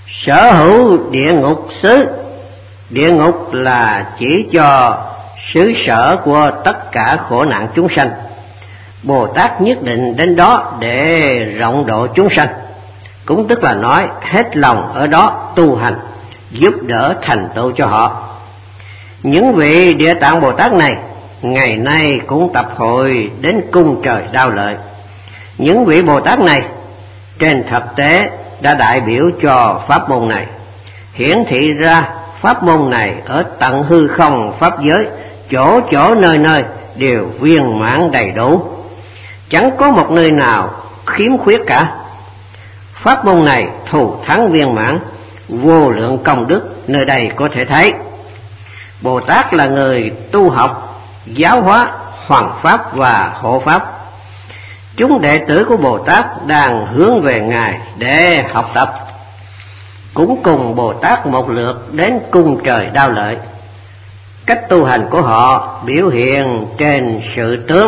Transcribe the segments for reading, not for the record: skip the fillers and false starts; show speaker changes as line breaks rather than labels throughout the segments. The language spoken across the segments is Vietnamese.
Sở hữu địa ngục xứ. Địa ngục là chỉ cho xứ sở của tất cả khổ nạn chúng sanh. Bồ Tát nhất định đến đó để rộng độ chúng sanh, cũng tức là nói hết lòng ở đó tu hành, giúp đỡ thành tựu cho họ. Những vị Địa Tạng Bồ Tát này ngày nay cũng tập hội đến cung trời Đao Lợi. Những vị Bồ Tát này trên thực tế đã đại biểu cho pháp môn này, hiển thị ra pháp môn này ở tận hư không pháp giới, chỗ chỗ nơi nơi đều viên mãn đầy đủ, chẳng có một nơi nào khiếm khuyết cả. Pháp môn này thù thắng viên mãn, vô lượng công đức nơi đây có thể thấy. Bồ Tát là người tu học, giáo hóa, hoằng pháp và hộ pháp. Chúng đệ tử của Bồ Tát đang hướng về Ngài để học tập, cũng cùng Bồ Tát một lượt đến cung trời Đao Lợi. Cách tu hành của họ biểu hiện trên sự tướng.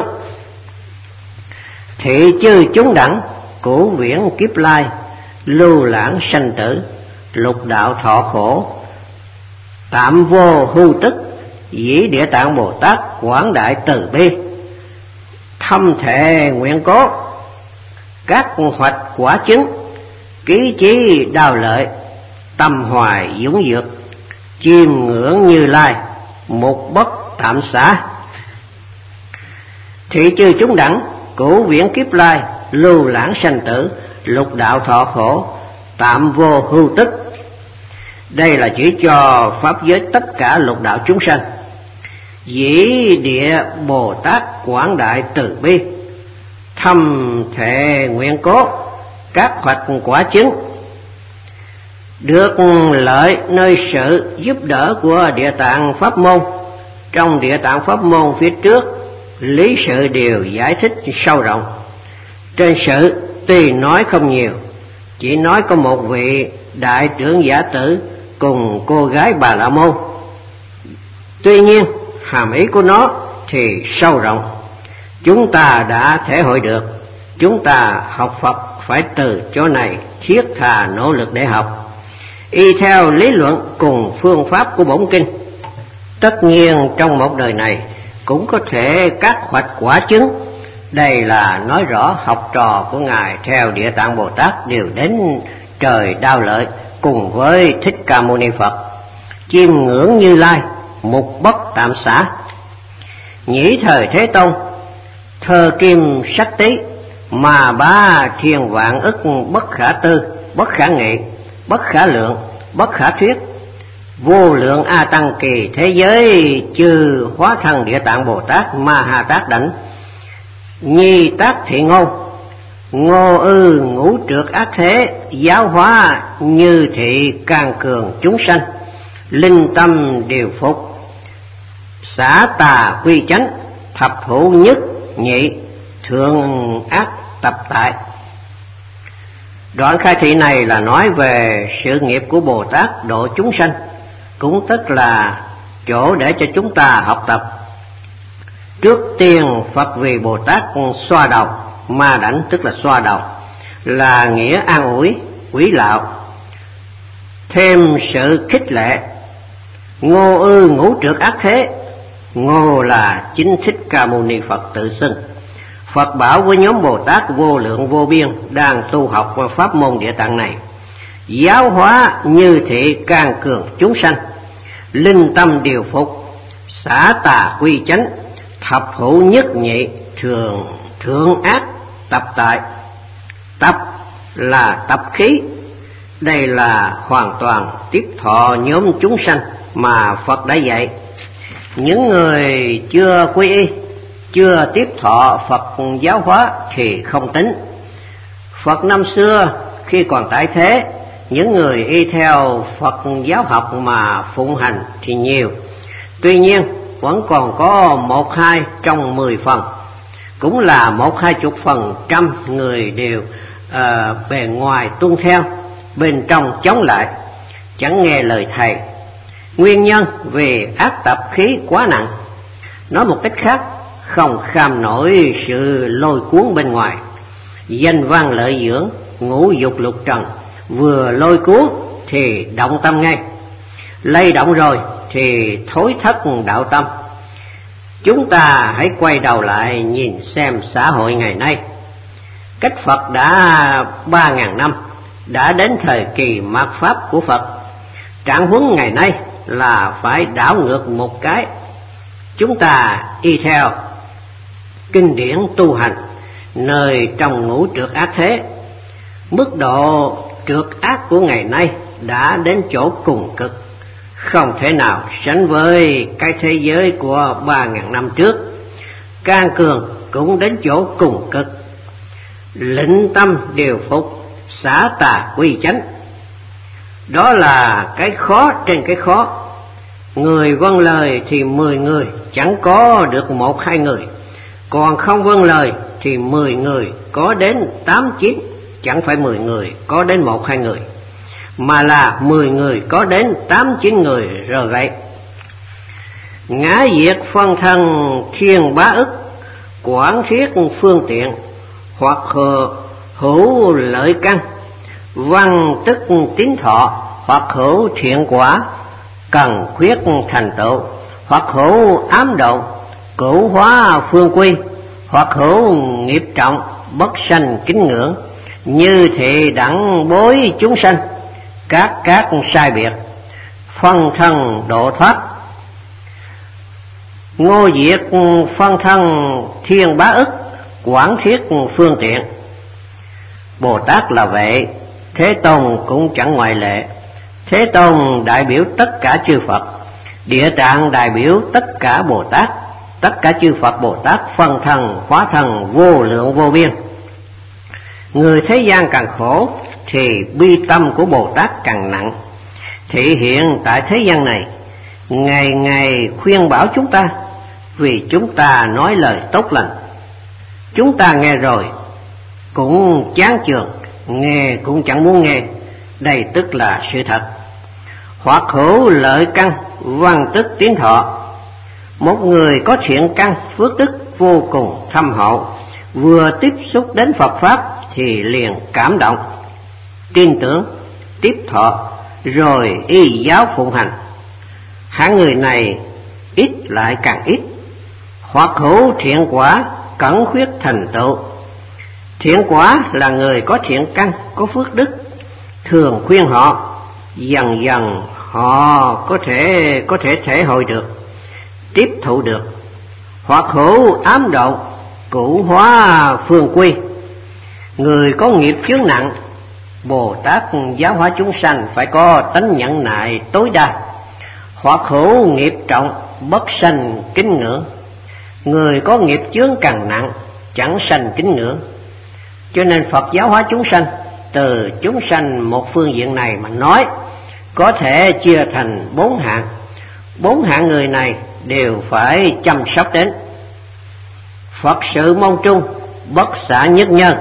Thị chư chúng đẳng, cũ viễn kiếp lai, lưu lãng sanh tử, lục đạo thọ khổ, tạm vô hưu tức, dĩ Địa Tạng Bồ Tát quảng đại từ bi, thâm thệ nguyện cố, các hoạch quả chứng, ký chí Đao Lợi, tâm hoài dũng dược, chiêm ngưỡng Như Lai, mục bất tạm xả. Thị chư chúng đẳng, cũ viễn kiếp lai, lưu lãng sanh tử, lục đạo thọ khổ, tạm vô hưu tức. Đây là chỉ cho pháp giới tất cả lục đạo chúng sanh. Dĩ Địa Bồ Tát quảng đại từ bi, thâm thệ nguyện cố, các hoạch quả chứng, được lợi nơi sự giúp đỡ của Địa Tạng pháp môn. Trong Địa Tạng pháp môn phía trước, lý sự đều giải thích sâu rộng. Trên sự tuy nói không nhiều, chỉ nói có một vị đại trưởng giả tử cùng cô gái Bà La Môn. Tuy nhiên hàm ý của nó thì sâu rộng, chúng ta đã thể hội được. Chúng ta học Phật phải từ chỗ này thiết thà nỗ lực để học, y theo lý luận cùng phương pháp của bổn kinh. Tất nhiên trong một đời này cũng có thể các hoạch quả chứng. Đây là nói rõ học trò của Ngài theo Địa Tạng Bồ Tát đều đến trời Đao Lợi cùng với Thích Ca Mâu Ni Phật, chiêm ngưỡng Như Lai, mục bất tạm xả. Nhĩ thời Thế Tông, thơ kim sắc tí, mà bá thiên vạn ức, bất khả tư, bất khả nghị, bất khả lượng, bất khả thuyết, vô lượng A Tăng kỳ thế giới, chư hóa thân Địa Tạng Bồ Tát Ma Ha Tát đảnh, nhi tác thị ngôn, ngô ư ngũ trược ác thế, giáo hóa như thị càng cường chúng sanh, linh tâm điều phục, xả tà quy chánh, thập hữu nhất nhị, thượng ác tập tại. Đoạn khai thị này là nói về sự nghiệp của Bồ Tát độ chúng sanh, cũng tức là chỗ để cho chúng ta học tập. Trước tiên Phật vì Bồ Tát xoa đầu, ma đảnh tức là xoa đầu, là nghĩa an ủi, quý lạo, thêm sự khích lệ. Ngô ư ngũ trược ác thế, ngô là chính Thích Ca Mâu Ni Phật tự xưng. Phật bảo với nhóm Bồ Tát vô lượng vô biên đang tu học pháp môn Địa Tạng này, giáo hóa như thị can cường chúng sanh, linh tâm điều phục, xả tà quy chánh, thập hữu nhất nhị, thượng ác tập tại. Tập là tập khí, đây là hoàn toàn tiếp thọ nhóm chúng sanh mà Phật đã dạy. Những người chưa quy y, chưa tiếp thọ Phật giáo hóa thì không tính. Phật năm xưa khi còn tại thế, những người y theo Phật giáo học mà phụng hành thì nhiều. Tuy nhiên vẫn còn có 1-2 trong 10 phần, cũng là 1-20% người đều bề ngoài tuân theo, bên trong chống lại, chẳng nghe lời thầy. Nguyên nhân vì ác tập khí quá nặng. Nói một cách khác, không kham nổi sự lôi cuốn bên ngoài. Danh văn lợi dưỡng, ngũ dục lục trần vừa lôi cuốn thì động tâm ngay, lay động rồi thì thối thất đạo tâm. Chúng ta hãy quay đầu lại nhìn xem xã hội ngày nay. Cách Phật đã 3.000 năm, đã đến thời kỳ mạt Pháp của Phật. Trạng huống ngày nay là phải đảo ngược một cái. Chúng ta y theo kinh điển tu hành, nơi trong ngũ trượt ác thế. Mức độ trượt ác của ngày nay đã đến chỗ cùng cực, không thể nào sánh với cái thế giới của 3.000 năm trước. Can cường cũng đến chỗ cùng cực, lĩnh tâm điều phục, xả tà quy chánh. Đó là cái khó trên cái khó. Người vâng lời thì 10 người chẳng có được 1-2 người, còn không vâng lời thì 10 người có đến 8-9, chẳng phải 10 người có đến 1-2 người, mà là 10 người có đến 8-9 người rồi vậy. Ngã diệt phân thân thiên bá ức, quảng thuyết phương tiện, hoặc hữu lợi căn, văn tức tín thọ, hoặc hữu thiện quả, cần khuyết thành tựu, hoặc hữu ám độ, cửu hóa phương quy, hoặc hữu nghiệp trọng, bất sanh kính ngưỡng, như thị đẳng bối chúng sanh, các sai biệt, phân thân độ thoát. Ngô diệt phân thân thiên bá ức, quảng thuyết phương tiện. Bồ Tát là vậy, Thế Tôn cũng chẳng ngoại lệ. Thế Tôn đại biểu tất cả chư Phật, Địa Tạng đại biểu tất cả Bồ Tát. Tất cả chư Phật Bồ Tát phân thân hóa thân vô lượng vô biên. Người thế gian càng khổ thì bi tâm của Bồ Tát càng nặng, thị hiện tại thế gian này, ngày ngày khuyên bảo chúng ta, vì chúng ta nói lời tốt lành. Chúng ta nghe rồi cũng chán chường, nghe cũng chẳng muốn nghe. Đây tức là sự thật. Hoặc hữu lợi căn, văn tức tín thọ. Một người có thiện căn, phước đức vô cùng thâm hậu, vừa tiếp xúc đến Phật Pháp thì liền cảm động, tin tưởng, tiếp thọ, rồi y giáo phụng hành. Hạng người này ít lại càng ít. Hoặc hữu thiện quả, cẩn khuyết thành tựu. Thiện quả là người có thiện căn, có phước đức, thường khuyên họ, dần dần họ có thể thể hội được, tiếp thụ được. Hoặc hữu ám độ, cửu hóa phương quy. Người có nghiệp chướng nặng, Bồ Tát giáo hóa chúng sanh phải có tánh nhẫn nại tối đa. Hoặc hữu nghiệp trọng, bất sanh kính ngưỡng. Người có nghiệp chướng càng nặng, chẳng sanh kính ngưỡng. Cho nên Phật giáo hóa chúng sanh, từ chúng sanh một phương diện này mà nói, có thể chia thành 4 hạng. 4 hạng người này đều phải chăm sóc đến. Phật sự mong trung, bất xả nhất nhân.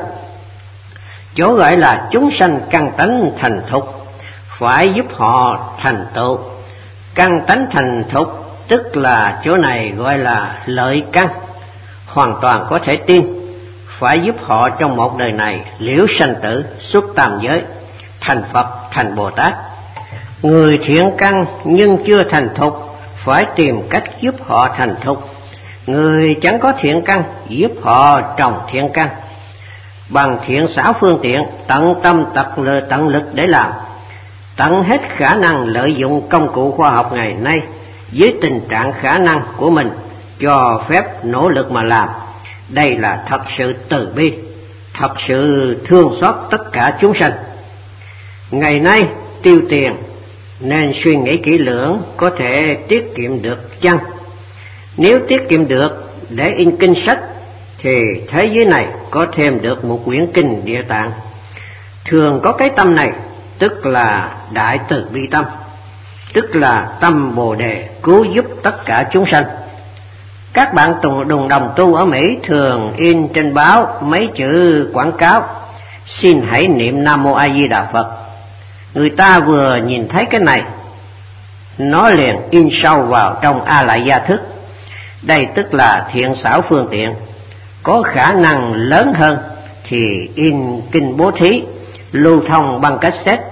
Chỗ gọi là chúng sanh căn tánh thành thục, phải giúp họ thành tựu. Căn tánh thành thục tức là chỗ này gọi là lợi căn, hoàn toàn có thể tin. Phải giúp họ trong một đời này liễu sanh tử, xuất tam giới, thành Phật, thành Bồ Tát. Người thiện căn nhưng chưa thành thục, phải tìm cách giúp họ thành thục. Người chẳng có thiện căn, giúp họ trồng thiện căn. Bằng thiện xảo phương tiện, tận tâm tận lực để làm, tận hết khả năng lợi dụng công cụ khoa học ngày nay với tình trạng khả năng của mình, cho phép nỗ lực mà làm. Đây là thật sự từ bi, thật sự thương xót tất cả chúng sanh. Ngày nay tiêu tiền nên suy nghĩ kỹ lưỡng, có thể tiết kiệm được chăng? Nếu tiết kiệm được để in kinh sách thì thế giới này có thêm được một quyển kinh Địa Tạng. Thường có cái tâm này, tức là đại từ bi tâm, tức là tâm Bồ Đề cứu giúp tất cả chúng sanh. Các bạn đồng tu ở Mỹ thường in trên báo mấy chữ quảng cáo: xin hãy niệm Nam Mô A Di Đà Phật. Người ta vừa nhìn thấy cái này, nó liền in sâu vào trong A Lại Gia thức. Đây tức là thiện xảo phương tiện. Có khả năng lớn hơn thì in kinh bố thí, lưu thông băng cassette,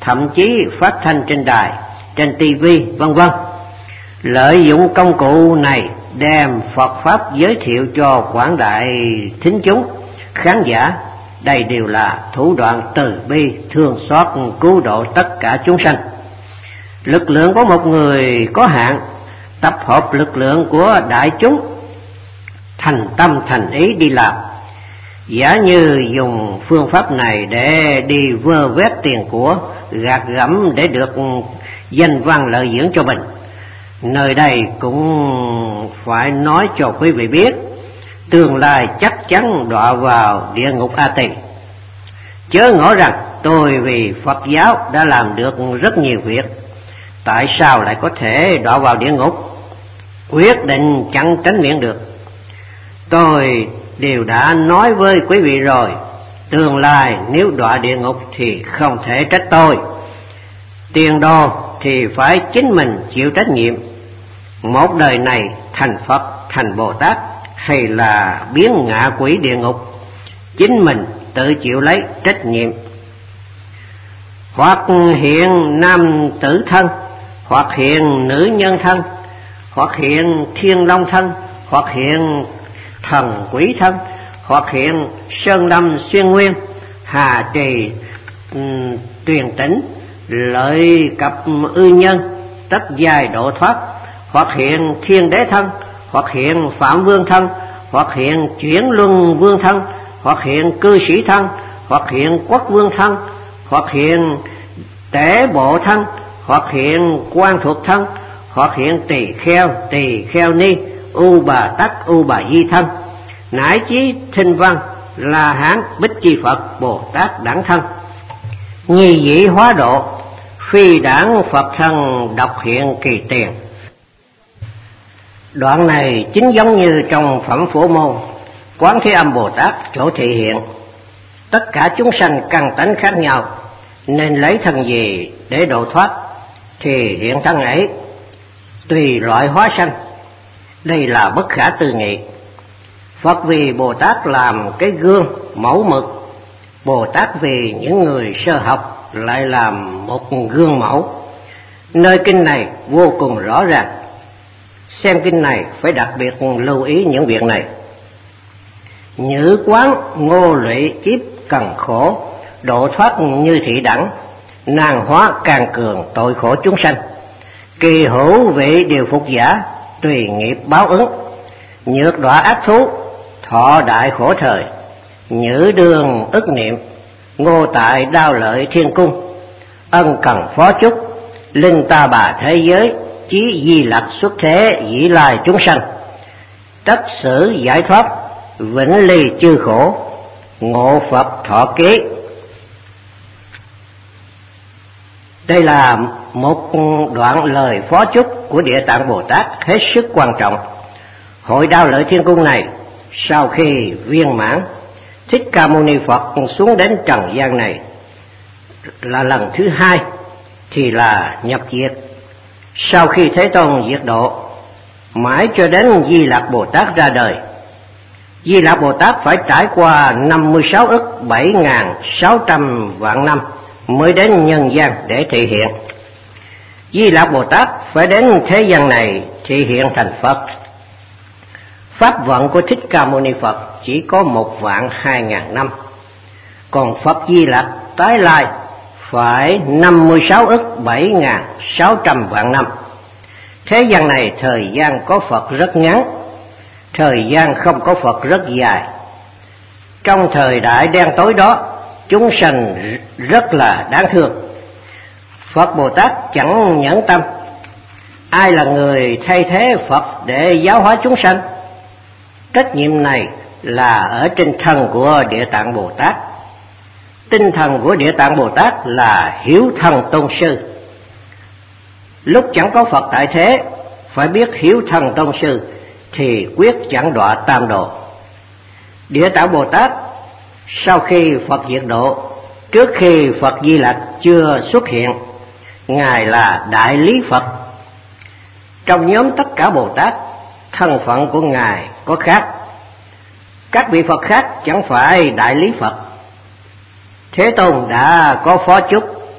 thậm chí phát thanh trên đài, trên tivi, vân vân. Lợi dụng công cụ này đem Phật Pháp giới thiệu cho quảng đại thính chúng, khán giả. Đây đều là thủ đoạn từ bi, thương xót, cứu độ tất cả chúng sanh. Lực lượng của một người có hạn, tập hợp lực lượng của đại chúng, thành tâm thành ý đi làm. Giả như dùng phương pháp này để đi vơ vét tiền của, gạt gẫm để được danh văn lợi dưỡng cho mình, nơi đây cũng phải nói cho quý vị biết, tương lai chắc chắn đọa vào địa ngục A Tỳ. Chớ ngỏ rằng tôi vì Phật giáo đã làm được rất nhiều việc, tại sao lại có thể đọa vào địa ngục? Quyết định chẳng tránh miệng được. Tôi đều đã nói với quý vị rồi, tương lai nếu đọa địa ngục thì không thể trách tôi. Tiền đồ thì phải chính mình chịu trách nhiệm. Một đời này thành Phật, thành Bồ Tát hay là biến ngạ quỷ địa ngục, chính mình tự chịu lấy trách nhiệm. Hoặc hiện nam tử thân, hoặc hiện nữ nhân thân, hoặc hiện thiên long thân, hoặc hiện thần quỷ thân, hoặc hiện sơn lâm xuyên nguyên, hà trì tuyền tĩnh, lợi cập ư nhân, tất giai độ thoát, hoặc hiện thiên đế thân, hoặc hiện phạm vương thân, hoặc hiện chuyển luân vương thân, hoặc hiện cư sĩ thân, hoặc hiện quốc vương thân, hoặc hiện tể bộ thân, hoặc hiện quan thuộc thân, hoặc hiện tỳ kheo ni, u bà tắc, u bà di thân, nải chí thinh văn, La Hán, Bích Chi Phật, Bồ Tát đẳng thân, nhi dĩ hóa độ, phi đảng Phật thân, độc hiện kỳ tiền. Đoạn này chính giống như trong phẩm Phổ Môn, Quán Thế Âm Bồ Tát chỗ thị hiện. Tất cả chúng sanh căn tánh khác nhau, nên lấy thân gì để độ thoát thì hiện thân ấy, tùy loại hóa sanh. Đây là bất khả tư nghị. Phật vì Bồ Tát làm cái gương mẫu mực, Bồ Tát vì những người sơ học lại làm một gương mẫu. Nơi kinh này vô cùng rõ ràng. Xem kinh này phải đặc biệt lưu ý những việc này. Nhữ quán ngô lụy kiếp cần khổ, độ thoát như thị đẳng, nàng hóa càng cường tội khổ chúng sanh. Kỳ hữu vị điều phục giả, tùy nghiệp báo ứng, nhược đọa ác thú, thọ đại khổ thời, nhữ đường ức niệm, ngô tại đao lợi thiên cung, ân cần phó chúc, linh ta bà thế giới, chí di lặc xuất thế dĩ lai chúng sanh, tất sử giải thoát, vĩnh ly chư khổ, ngộ Phật thọ ký. Đây là một đoạn lời phó chúc của Địa Tạng Bồ Tát hết sức quan trọng. Hội Đao Lợi Thiên Cung này sau khi viên mãn, Thích Ca Mâu Ni Phật xuống đến trần gian này là lần thứ hai thì là nhập diệt. Sau khi Thế Tôn diệt độ, mãi cho đến Di Lặc Bồ Tát ra đời, Di Lặc Bồ Tát phải trải qua 56 ức 7.600 vạn năm mới đến nhân gian để thị hiện. Di Lặc Bồ Tát phải đến thế gian này thị hiện thành Phật. Pháp vận của Thích Ca Mâu Ni Phật chỉ có 1.200.000 năm, còn Phật Di Lặc tái lai phải 56 ức 7.600 vạn năm. Thế gian này thời gian có Phật rất ngắn, thời gian không có Phật rất dài. Trong thời đại đen tối đó, chúng sanh rất là đáng thương. Phật Bồ Tát chẳng nhẫn tâm. Ai là người thay thế Phật để giáo hóa chúng sanh? Trách nhiệm này là ở trên thân của Địa Tạng Bồ Tát. Tinh thần của Địa Tạng Bồ Tát là hiếu thần tôn sư. Lúc chẳng có Phật tại thế, phải biết hiếu thần tôn sư thì quyết chẳng đọa tam độ. Địa Tạng Bồ Tát sau khi Phật diệt độ, trước khi Phật Di Lặc chưa xuất hiện, Ngài là đại lý Phật. Trong nhóm tất cả Bồ Tát, thân phận của Ngài có khác. Các vị Phật khác chẳng phải đại lý Phật. Thế Tôn đã có phó chúc,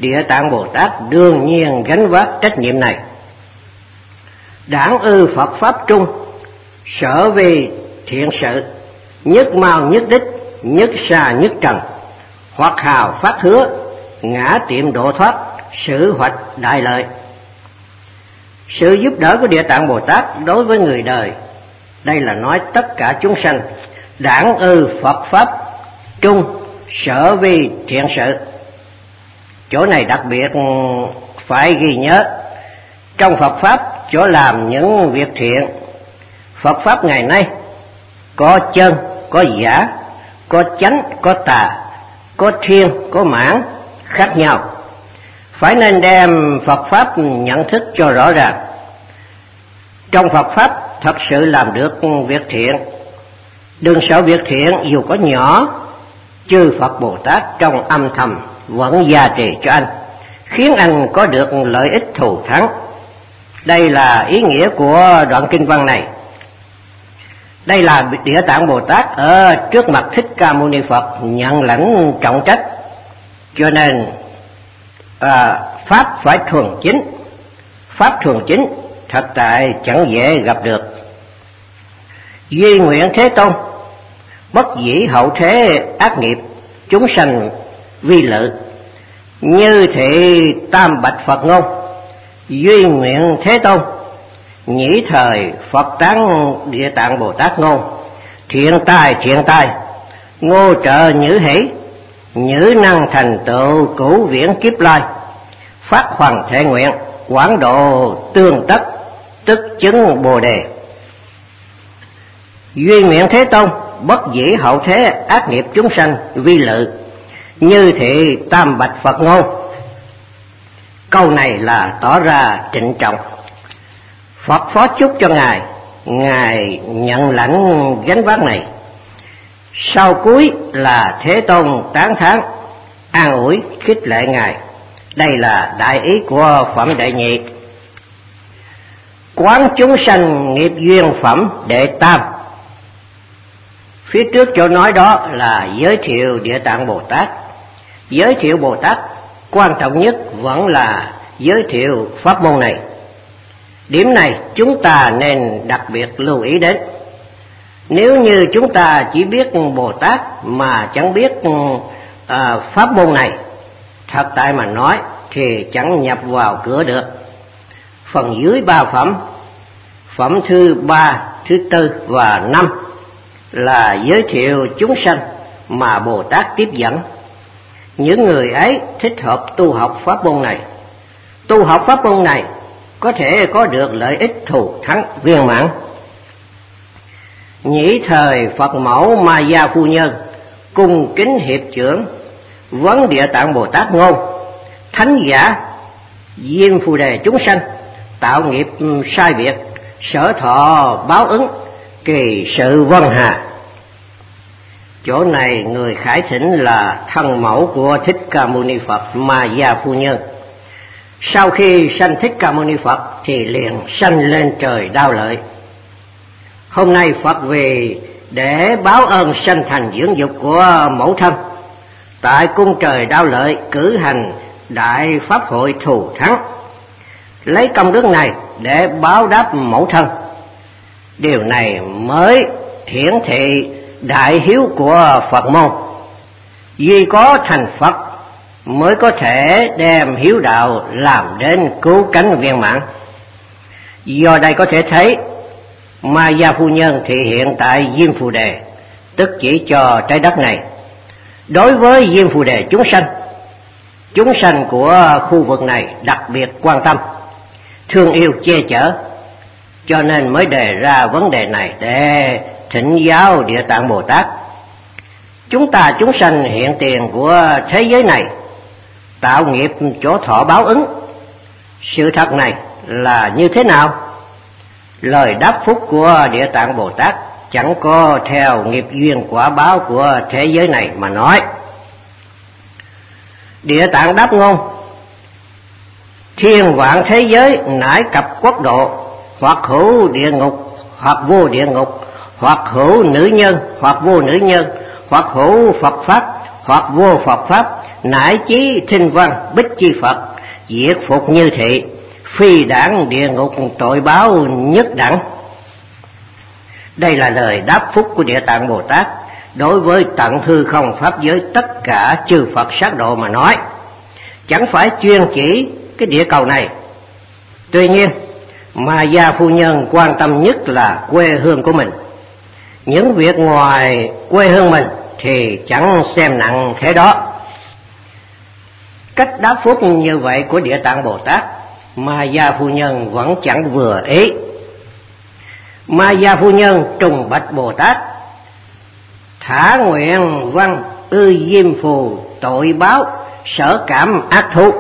Địa Tạng Bồ Tát đương nhiên gánh vác trách nhiệm này. Đảng ư Phật Pháp trung, sở vì thiện sự, nhất mau nhất đích, nhất xa nhất trần, hoặc hào phát hứa, ngã tiệm độ thoát, sự hoạch đại lợi. Sự giúp đỡ của Địa Tạng Bồ Tát đối với người đời, đây là nói tất cả chúng sanh. Đảng ư Phật Pháp trung, sở vì thiện sự. Chỗ này đặc biệt phải ghi nhớ, trong Phật Pháp chỗ làm những việc thiện. Phật Pháp ngày nay có chân, có giả, có chánh, có tà, có thiên, có mãn, khác nhau. Phải nên đem Phật Pháp nhận thức cho rõ ràng. Trong Phật Pháp thật sự làm được việc thiện. Đừng sợ việc thiện dù có nhỏ, chư Phật Bồ Tát trong âm thầm vẫn gia trì cho anh, khiến anh có được lợi ích thù thắng. Đây là ý nghĩa của đoạn kinh văn này. Đây là Địa Tạng Bồ Tát ở trước mặt Thích Ca Mâu Ni Phật nhận lãnh trọng trách, cho nên Pháp phải thuần chính. Pháp thuần chính thật tại chẳng dễ gặp được. Duy nguyện Thế Tôn, bất dĩ hậu thế ác nghiệp, chúng sanh vi lự, như thị tam bạch Phật ngôn. Duy nguyện Thế Tôn, nhĩ thời Phật tán Địa Tạng Bồ Tát ngôn. Thiện tài, ngô trợ nhữ hỷ, nhữ năng thành tựu cửu viễn kiếp lai. Phát hoàng thể nguyện, quảng độ tương tất, tức chứng Bồ Đề. Duy nguyện Thế Tôn, bất dĩ hậu thế ác nghiệp chúng sanh vi lự, như thị tam bạch Phật ngôn. Câu này là tỏ ra trịnh trọng. Phật phó chúc cho Ngài nhận lãnh gánh vác này. Sau cuối là Thế Tôn tán thán, an ủi, khích lệ Ngài. Đây là đại ý của phẩm đệ nhị. Quán chúng sanh nghiệp duyên phẩm đệ tam. Phía trước chỗ nói đó là giới thiệu Địa Tạng Bồ Tát. Giới thiệu Bồ Tát quan trọng nhất vẫn là giới thiệu pháp môn này. Điểm này chúng ta nên đặc biệt lưu ý đến. Nếu như chúng ta chỉ biết Bồ Tát mà chẳng biết pháp môn này, thật tại mà nói thì chẳng nhập vào cửa được. Phần dưới 3 phẩm, phẩm thứ 3, thứ 4 và 5 là giới thiệu chúng sanh mà Bồ Tát tiếp dẫn. Những người ấy thích hợp tu học pháp môn này. Tu học pháp môn này có thể có được lợi ích thù thắng viên mãn. Nhĩ thời Phật mẫu Ma Gia phu nhân cung kính hiệp trưởng, vấn Địa Tạng Bồ Tát ngôn. Thánh giả Diêm Phù Đề chúng sanh, tạo nghiệp sai biệt, sở thọ báo ứng, kỳ sự vân hà. Chỗ này người khải thỉnh là thân mẫu của Thích Ca Mâu Ni Phật Ma Gia phu nhân. Sau khi sanh Thích Ca Mâu Ni Phật thì liền sanh lên trời Đao Lợi. Hôm nay Phật về để báo ơn sanh thành dưỡng dục của mẫu thân, tại cung trời Đao Lợi cử hành đại pháp hội thù thắng, lấy công đức này để báo đáp mẫu thân. Điều này mới hiển thị đại hiếu của Phật môn. Duy có thành Phật mới có thể đem hiếu đạo làm đến cứu cánh viên mãn. Do đây có thể thấy Ma Gia phu nhân thị hiện tại Diêm Phù Đề, tức chỉ cho trái đất này. Đối với Diêm Phù Đề chúng sanh của khu vực này đặc biệt quan tâm, thương yêu che chở, cho nên mới đề ra vấn đề này để thỉnh giáo Địa Tạng Bồ Tát. Chúng sanh hiện tiền của thế giới này tạo nghiệp chỗ thọ báo ứng. Sự thật này là như thế nào? Lời đáp phúc của Địa Tạng Bồ Tát chẳng có theo nghiệp duyên quả báo của thế giới này mà nói. Địa Tạng đáp ngôn: thiên vạn thế giới nãi cặp quốc độ, hoặc hữu địa ngục, hoặc vô địa ngục, hoặc hữu nữ nhân, hoặc vô nữ nhân, hoặc hữu Phật Pháp, hoặc vô Phật pháp, nải chí thinh văn bích chi Phật, diệt phục như thị, phi đảng địa ngục tội báo nhất đẳng. Đây là lời đáp phúc của Địa Tạng Bồ Tát đối với tận hư không pháp giới tất cả chư Phật sát độ mà nói, chẳng phải chuyên chỉ cái địa cầu này. Tuy nhiên, mà gia phu nhân quan tâm nhất là quê hương của mình. Những việc ngoài quê hương mình thì chẳng xem nặng thế đó. Cách đáp phúc như vậy của Địa Tạng Bồ Tát, Ma Gia phu nhân vẫn chẳng vừa ý. Ma Gia phu nhân trùng bạch Bồ Tát: thả nguyện văn ư diêm phù tội báo sở cảm ác thú.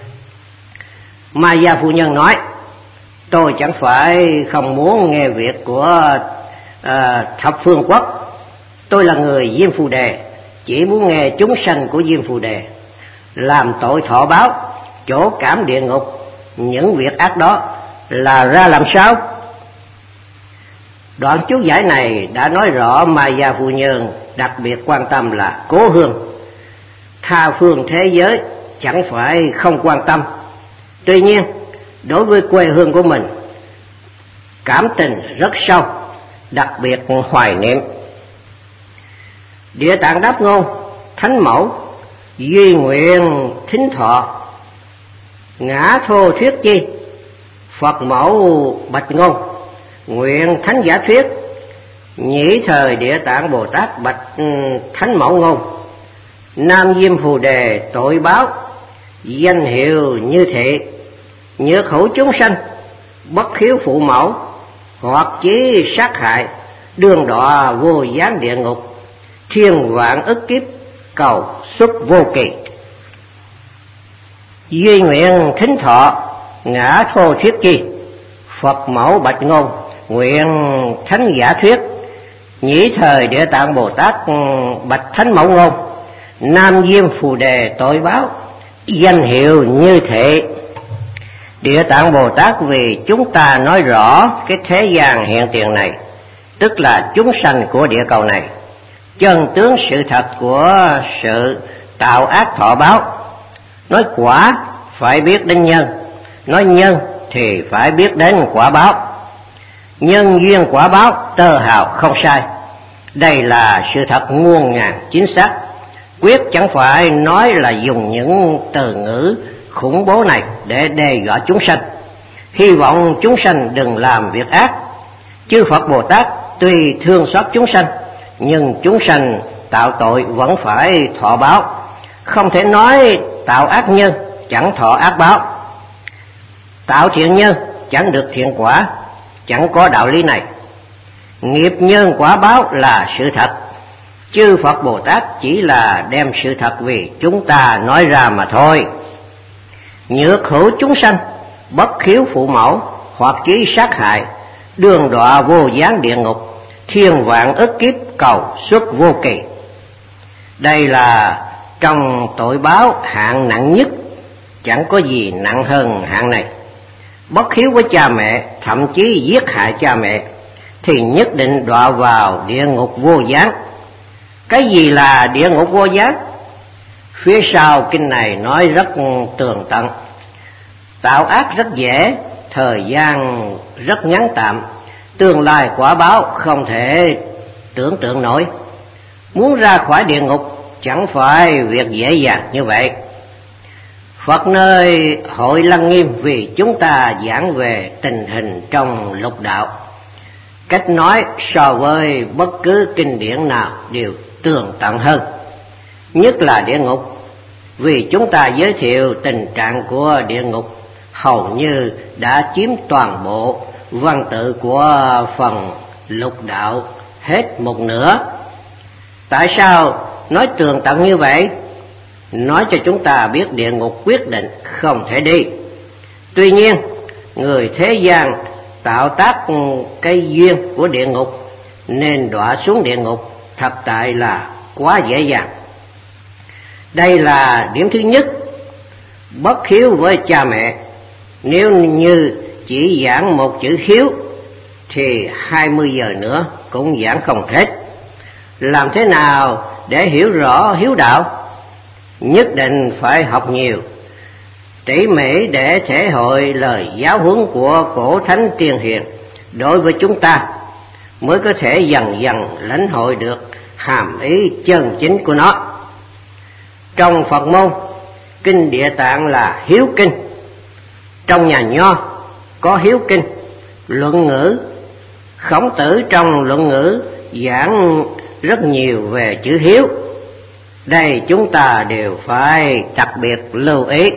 Ma Gia phu nhân nói: tôi chẳng phải không muốn nghe việc của thập phương quốc. Tôi là người Diêm Phù Đề, chỉ muốn nghe chúng sanh của Diêm Phù Đề làm tội thọ báo, chỗ cảm địa ngục, những việc ác đó là ra làm sao? Đoạn chú giải này đã nói rõ Ma Gia phu nhân đặc biệt quan tâm là cố hương, tha phương thế giới chẳng phải không quan tâm. Tuy nhiên, đối với quê hương của mình, cảm tình rất sâu, đặc biệt hoài niệm. Địa Tạng đáp ngôn: thánh mẫu, duy nguyện thính thọ, ngã thô thuyết chi? Phật mẫu bạch ngôn: nguyện thánh giả thuyết. Nhĩ thời Địa Tạng Bồ Tát bạch thánh mẫu ngôn: Nam Diêm Phù Đề tội báo, danh hiệu như thị, nhược hữu chúng sanh, bất khiếu phụ mẫu, hoặc chí sát hại, đương đọa vô gián địa ngục, thiên vạn ức kiếp, cầu xuất vô kỳ. Duy nguyện thính thọ, ngã thô thuyết chi? Phật mẫu bạch ngôn: nguyện thánh giả thuyết. Nhĩ thời Địa Tạng Bồ Tát bạch thánh mẫu ngôn: Nam Diêm Phù Đề tội báo, danh hiệu như thế. Địa Tạng Bồ Tát vì chúng ta nói rõ cái thế gian hiện tiền này, tức là chúng sanh của địa cầu này, chân tướng sự thật của sự tạo ác thọ báo. Nói quả phải biết đến nhân, nói nhân thì phải biết đến quả báo. Nhân duyên quả báo tơ hào không sai. Đây là sự thật muôn ngàn chính xác, quyết chẳng phải nói là dùng những từ ngữ khủng bố này để đe dọa chúng sanh, hy vọng chúng sanh đừng làm việc ác. Chư Phật Bồ Tát tuy thương xót chúng sanh, nhưng chúng sanh tạo tội vẫn phải thọ báo, không thể nói tạo ác nhân chẳng thọ ác báo, tạo thiện nhân chẳng được thiện quả, chẳng có đạo lý này. Nghiệp nhân quả báo là sự thật, chư Phật Bồ Tát chỉ là đem sự thật vì chúng ta nói ra mà thôi. Nhược hữu chúng sanh, bất khiếu phụ mẫu, hoặc chí sát hại, đương đọa vô gián địa ngục, thiên vạn ức kiếp, cầu xuất vô kỳ. Đây là trong tội báo hạng nặng nhất, chẳng có gì nặng hơn hạng này. Bất hiếu với cha mẹ, thậm chí giết hại cha mẹ, thì nhất định đọa vào địa ngục vô gián. Cái gì là địa ngục vô gián? Phía sau kinh này nói rất tường tận. Tạo ác rất dễ, thời gian rất ngắn tạm, tương lai quả báo không thể tưởng tượng nổi. Muốn ra khỏi địa ngục chẳng phải việc dễ dàng như vậy. Phật nơi hội Lăng Nghiêm vì chúng ta giảng về tình hình trong lục đạo, cách nói so với bất cứ kinh điển nào đều tường tận hơn, nhất là địa ngục, vì chúng ta giới thiệu tình trạng của địa ngục hầu như đã chiếm toàn bộ văn tự của phần lục đạo hết một nửa. Tại sao nói tường tận như vậy? Nói cho chúng ta biết địa ngục quyết định không thể đi. Tuy nhiên, người thế gian tạo tác cái duyên của địa ngục nên đọa xuống địa ngục thật tại là quá dễ dàng. Đây là điểm thứ nhất, bất hiếu với cha mẹ. Nếu như chỉ giảng một chữ hiếu thì 20 giờ nữa cũng giảng không hết. Làm thế nào để hiểu rõ hiếu đạo, nhất định phải học nhiều, tỉ mỉ để thể hội lời giáo huấn của cổ thánh tiên hiền đối với chúng ta, mới có thể dần dần lãnh hội được hàm ý chân chính của nó. Trong Phật môn, kinh Địa Tạng là hiếu kinh. Trong nhà Nho có hiếu kinh, luận ngữ. Khổng Tử trong luận ngữ giảng rất nhiều về chữ hiếu. Đây chúng ta đều phải đặc biệt lưu ý.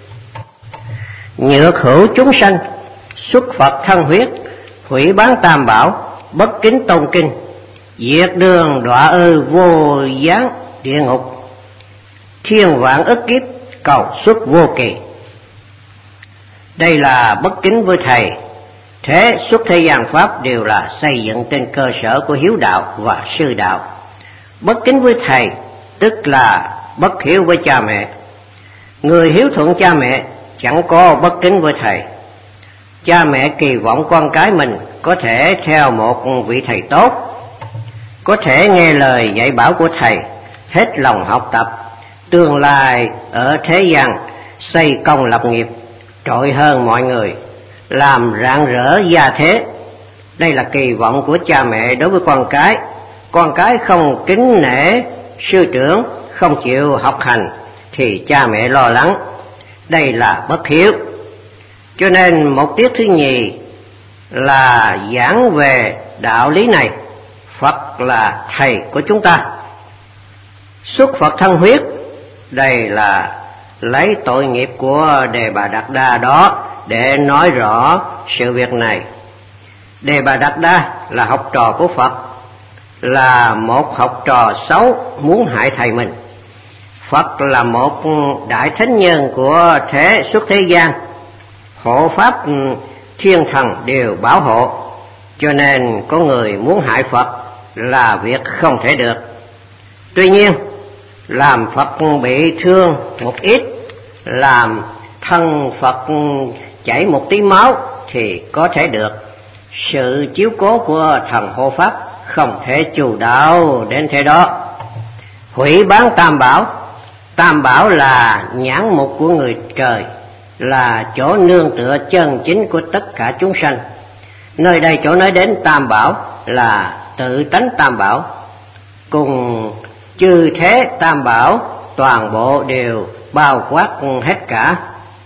Nhược hữu chúng sanh, xuất Phật thân huyết, hủy bán tam bảo, bất kính tôn kinh, diệt đường đọa ư vô gián địa ngục, thiên vạn ức kiếp cầu xuất vô kỳ. Đây là bất kính với thầy. Thế xuất thế gian pháp đều là xây dựng trên cơ sở của hiếu đạo và sư đạo. Bất kính với thầy tức là bất hiếu với cha mẹ. Người hiếu thuận cha mẹ chẳng có bất kính với thầy. Cha mẹ kỳ vọng con cái mình có thể theo một vị thầy tốt, có thể nghe lời dạy bảo của thầy, hết lòng học tập, tương lai ở thế gian xây công lập nghiệp, trội hơn mọi người, làm rạng rỡ gia thế. Đây là kỳ vọng của cha mẹ đối với con cái. Con cái không kính nể sư trưởng, không chịu học hành thì cha mẹ lo lắng. Đây là bất hiếu. Cho nên một tiết thứ nhì là giảng về đạo lý này. Phật là thầy của chúng ta. Xuất Phật thân huyết, đây là lấy tội nghiệp của Đề Bà Đạt Đa đó để nói rõ sự việc này. Đề Bà Đạt Đa là học trò của Phật, là một học trò xấu muốn hại thầy mình. Phật là một đại thánh nhân của thế xuất thế gian, hộ pháp thiên thần đều bảo hộ, cho nên có người muốn hại Phật là việc không thể được. Tuy nhiên, làm Phật bị thương một ít, làm thân Phật chảy một tí máu thì có thể được. Sự chiếu cố của thần hộ pháp không thể chu đáo đến thế đó. Hủy bán tam bảo. Tam bảo là nhãn mục của người trời, là chỗ nương tựa chân chính của tất cả chúng sanh. Nơi đây chỗ nói đến tam bảo là tự tánh tam bảo, cùng chư thế tam bảo toàn bộ đều bao quát hết cả.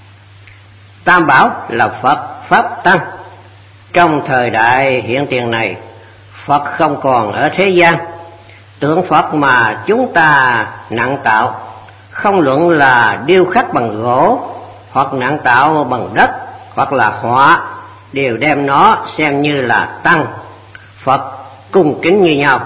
Tam bảo là Phật, Pháp, Tăng. Trong thời đại hiện tiền này, Phật không còn ở thế gian. Tượng Phật mà chúng ta nặng tạo, không luận là điêu khắc bằng gỗ, hoặc nặng tạo bằng đất, hoặc là họa, đều đem nó xem như là Tăng, Phật cung kính như nhau,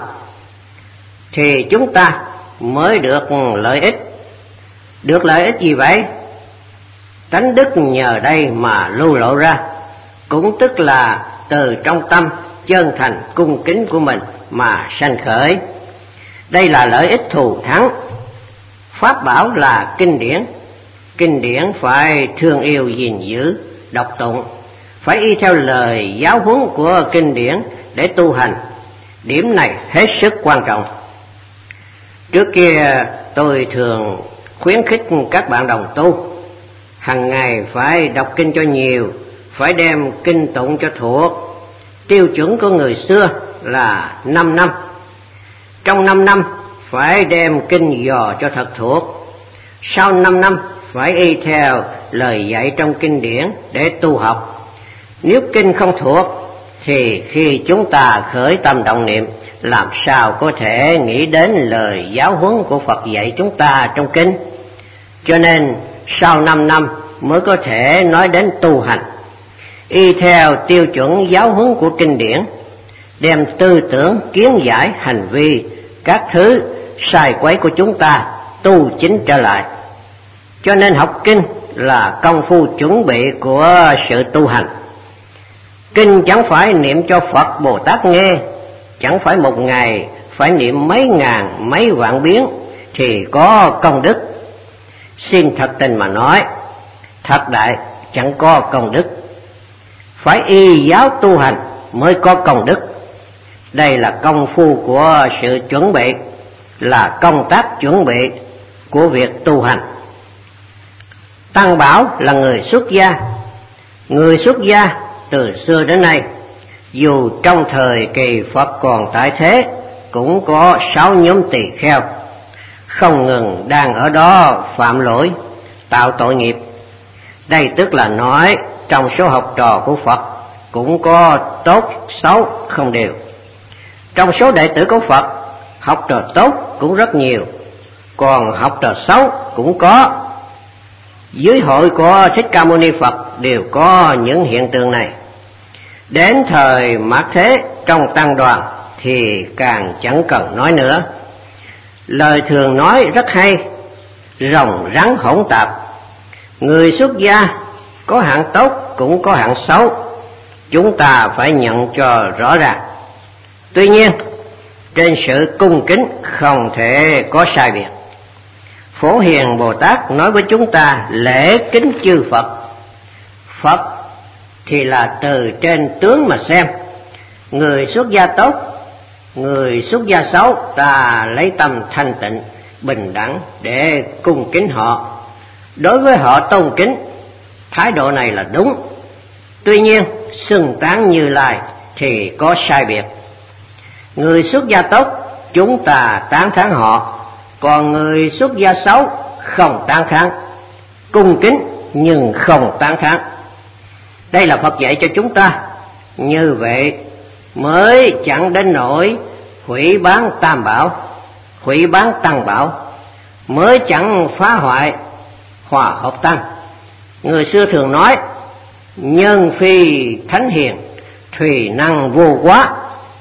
thì chúng ta mới được lợi ích. Được lợi ích gì vậy? Tánh đức nhờ đây mà lưu lộ ra, cũng tức là từ trong tâm chân thành cung kính của mình mà sanh khởi. Đây là lợi ích thù thắng. Pháp bảo là kinh điển. Kinh điển phải thương yêu gìn giữ, đọc tụng, phải y theo lời giáo huấn của kinh điển để tu hành. Điểm này hết sức quan trọng. Trước kia tôi thường khuyến khích các bạn đồng tu hàng ngày phải đọc kinh cho nhiều, phải đem kinh tụng cho thuộc. Tiêu chuẩn của người xưa là 5 năm. Trong 5 năm phải đem kinh dò cho thật thuộc. Sau 5 năm phải y theo lời dạy trong kinh điển để tu học. Nếu kinh không thuộc thì khi chúng ta khởi tâm động niệm, làm sao có thể nghĩ đến lời giáo huấn của Phật dạy chúng ta trong kinh. Cho nên sau 5 năm mới có thể nói đến tu hành, y theo tiêu chuẩn giáo huấn của kinh điển, đem tư tưởng, kiến giải, hành vi, các thứ sai quấy của chúng ta tu chính trở lại. Cho nên học kinh là công phu chuẩn bị của sự tu hành. Kinh chẳng phải niệm cho Phật Bồ Tát nghe, chẳng phải một ngày phải niệm mấy ngàn mấy vạn biến thì có công đức. Xin thật tình mà nói, thật đại chẳng có công đức. Phải y giáo tu hành mới có công đức. Đây là công phu của sự chuẩn bị, là công tác chuẩn bị của việc tu hành. Tăng Bảo là người xuất gia. Người xuất gia từ xưa đến nay, dù trong thời kỳ Phật còn tại thế, cũng có 6 nhóm tỳ kheo, không ngừng đang ở đó phạm lỗi, tạo tội nghiệp. Đây tức là nói trong số học trò của Phật cũng có tốt xấu không đều. Trong số đệ tử của Phật, học trò tốt cũng rất nhiều, còn học trò xấu cũng có. Dưới hội của Thích Ca Mâu Ni Phật đều có những hiện tượng này. Đến thời Mạt Thế trong tăng đoàn thì càng chẳng cần nói nữa. Lời thường nói rất hay, rồng rắn hỗn tạp. Người xuất gia có hạng tốt cũng có hạng xấu, chúng ta phải nhận cho rõ ràng. Tuy nhiên, trên sự cung kính không thể có sai biệt. Phổ Hiền Bồ Tát nói với chúng ta lễ kính chư Phật. Phật thì là từ trên tướng mà xem. Người xuất gia tốt, người xuất gia xấu, ta lấy tâm thanh tịnh, bình đẳng để cung kính họ. Đối với họ tôn kính, thái độ này là đúng. Tuy nhiên, xưng tán Như Lai thì có sai biệt. Người xuất gia tốt, chúng ta tán thán họ, còn người xuất gia xấu không tán thán, cung kính nhưng không tán thán. Đây là Phật dạy cho chúng ta. Như vậy mới chẳng đến nỗi hủy bán Tam Bảo, hủy bán Tăng Bảo, mới chẳng phá hoại Hòa Hợp Tăng. Người xưa thường nói, nhân phi thánh hiền, thùy năng vô quá.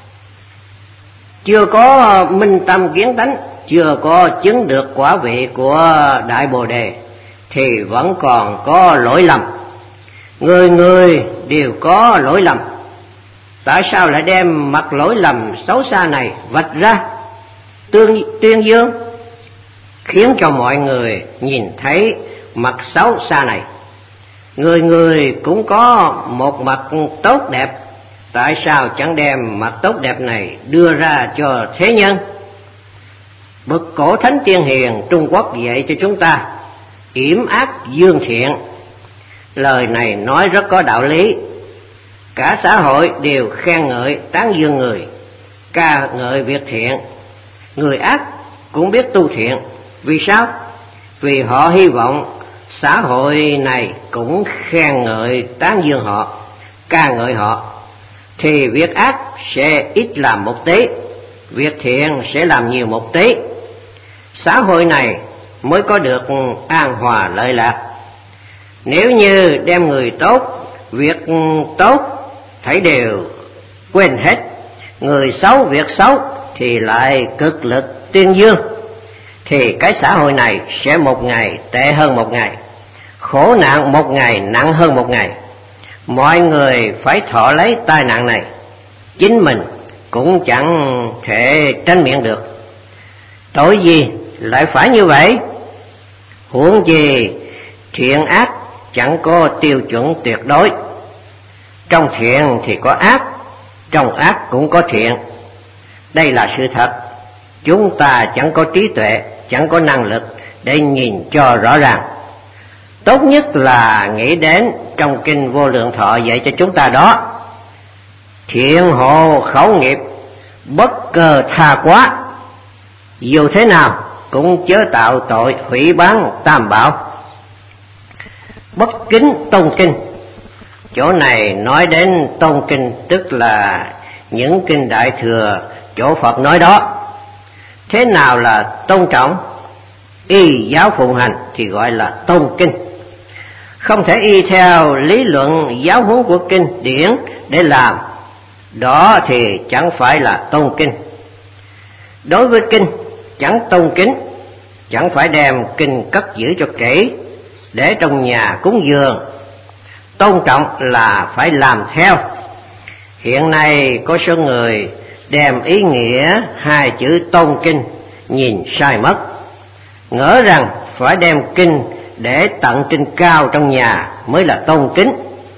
Chưa có minh tâm kiến tánh, chưa có chứng được quả vị của Đại Bồ Đề thì vẫn còn có lỗi lầm. Người người đều có lỗi lầm. Tại sao lại đem mặt lỗi lầm xấu xa này vạch ra tuyên dương, khiến cho mọi người nhìn thấy mặt xấu xa này? Người người cũng có một mặt tốt đẹp, tại sao chẳng đem mặt tốt đẹp này đưa ra cho thế nhân? Bậc cổ thánh tiên hiền Trung Quốc dạy cho chúng ta yểm ác dương thiện. Lời này nói rất có đạo lý. Cả xã hội đều khen ngợi tán dương người, ca ngợi việc thiện. Người ác cũng biết tu thiện. Vì sao? Vì họ hy vọng xã hội này cũng khen ngợi tán dương họ, ca ngợi họ, thì việc ác sẽ ít làm một tí, việc thiện sẽ làm nhiều một tí. Xã hội này mới có được an hòa lợi lạc. Nếu như đem người tốt, việc tốt thảy đều quên hết, người xấu, việc xấu thì lại cực lực tuyên dương, thì cái xã hội này sẽ một ngày tệ hơn một ngày, khổ nạn một ngày nặng hơn một ngày. Mọi người phải thọ lấy tai nạn này, chính mình cũng chẳng thể tránh miệng được. Tội gì lại phải như vậy? Huống gì thiện ác chẳng có tiêu chuẩn tuyệt đối. Trong thiện thì có ác, trong ác cũng có thiện. Đây là sự thật. Chúng ta chẳng có trí tuệ, chẳng có năng lực để nhìn cho rõ ràng. Tốt nhất là nghĩ đến trong kinh Vô Lượng Thọ dạy cho chúng ta đó: thiện hộ khẩu nghiệp, bất cơ tha quá. Dù thế nào cũng chớ tạo tội hủy bán Tam Bảo. Bất kính tôn kinh. Chỗ này nói đến tôn kinh tức là những kinh Đại Thừa chỗ Phật nói đó. Thế nào là tôn trọng? Y giáo phụng hành thì gọi là tôn kinh. Không thể y theo lý luận giáo huấn của kinh điển để làm, đó thì chẳng phải là tôn kinh. Đối với kinh chẳng tôn kính, chẳng phải đem kinh cất giữ cho kỹ, để trong nhà cúng dường. Tôn trọng là phải làm theo. Hiện nay có số người đem ý nghĩa hai chữ tôn kinh nhìn sai mất, ngỡ rằng phải đem kinh để tặng trên cao trong nhà mới là tôn kính.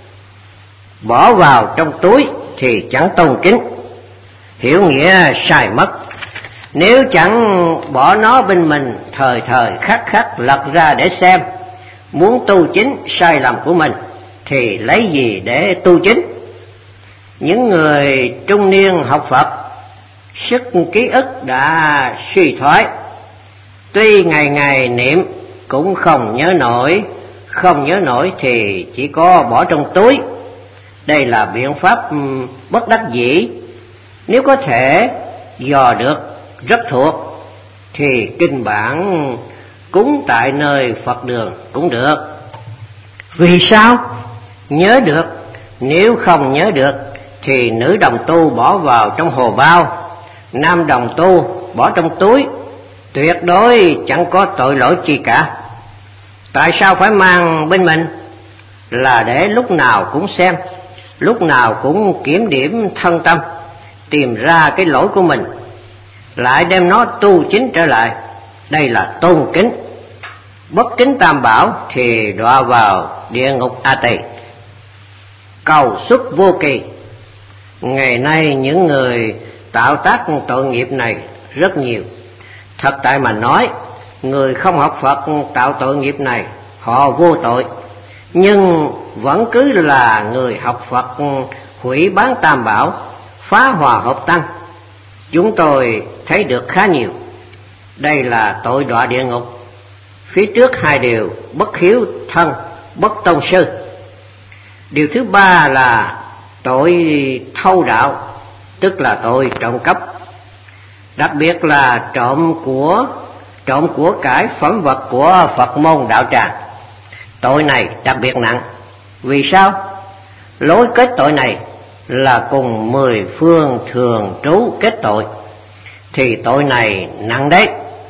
Bỏ vào trong túi thì chẳng tôn kính, hiểu nghĩa sai mất. Nếu chẳng bỏ nó bên mình, thời thời khắc khắc lật ra để xem, muốn tu chính sai lầm của mình thì lấy gì để tu chính? Những người trung niên học Phật, sức ký ức đã suy thoái, tuy ngày ngày niệm cũng không nhớ nổi thì chỉ có bỏ trong túi. Đây là biện pháp bất đắc dĩ. Nếu có thể dò được rất thuộc thì kinh bản cúng tại nơi Phật đường cũng được. Vì sao? Nhớ được. Nếu không nhớ được thì nữ đồng tu bỏ vào trong hồ bao, nam đồng tu bỏ trong túi, tuyệt đối chẳng có tội lỗi chi cả. Tại sao phải mang bên mình? Là để lúc nào cũng xem, lúc nào cũng kiểm điểm thân tâm, tìm ra cái lỗi của mình, lại đem nó tu chính trở lại. Đây là tôn kính. Bất kính Tam Bảo thì đọa vào địa ngục A Tỳ. Cầu xuất vô kỳ. Ngày nay những người tạo tác tội nghiệp này rất nhiều. Thật tại mà nói, người không học Phật tạo tội nghiệp này họ vô tội, nhưng vẫn cứ là người học Phật hủy bán Tam Bảo, phá hòa hợp tăng. Chúng tôi thấy được khá nhiều. Đây là tội đọa địa ngục. Phía trước hai điều: bất hiếu thân, bất tôn sư. Điều thứ ba là tội thâu đạo, tức là tội trộm cắp. Đặc biệt là trộm của cải phẩm vật của Phật môn đạo tràng. Tội này đặc biệt nặng. Vì sao? Lối kết tội này là cùng 10 phương thường trú kết tội, thì tội này nặng đấy.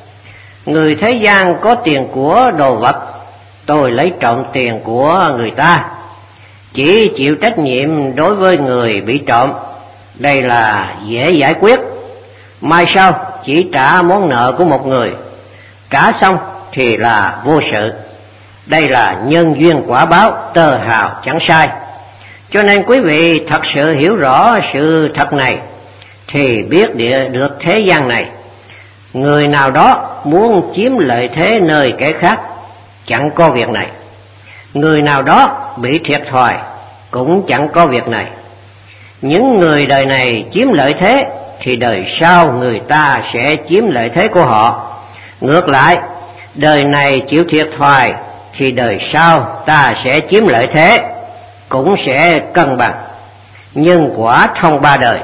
Người thế gian có tiền của đồ vật, tôi lấy trộm tiền của người ta, chỉ chịu trách nhiệm đối với người bị trộm. Đây là dễ giải quyết. Mai sau chỉ trả món nợ của một người, trả xong thì là vô sự. Đây là nhân duyên quả báo, tơ hào chẳng sai. Cho nên quý vị thật sự hiểu rõ sự thật này thì biết được thế gian này, người nào đó muốn chiếm lợi thế nơi kẻ khác chẳng có việc này, người nào đó bị thiệt thòi cũng chẳng có việc này. Những người đời này chiếm lợi thế thì đời sau người ta sẽ chiếm lợi thế của họ. Ngược lại, đời này chịu thiệt thòi thì đời sau ta sẽ chiếm lợi thế, cũng sẽ cân bằng. Nhân quả thông 3 đời,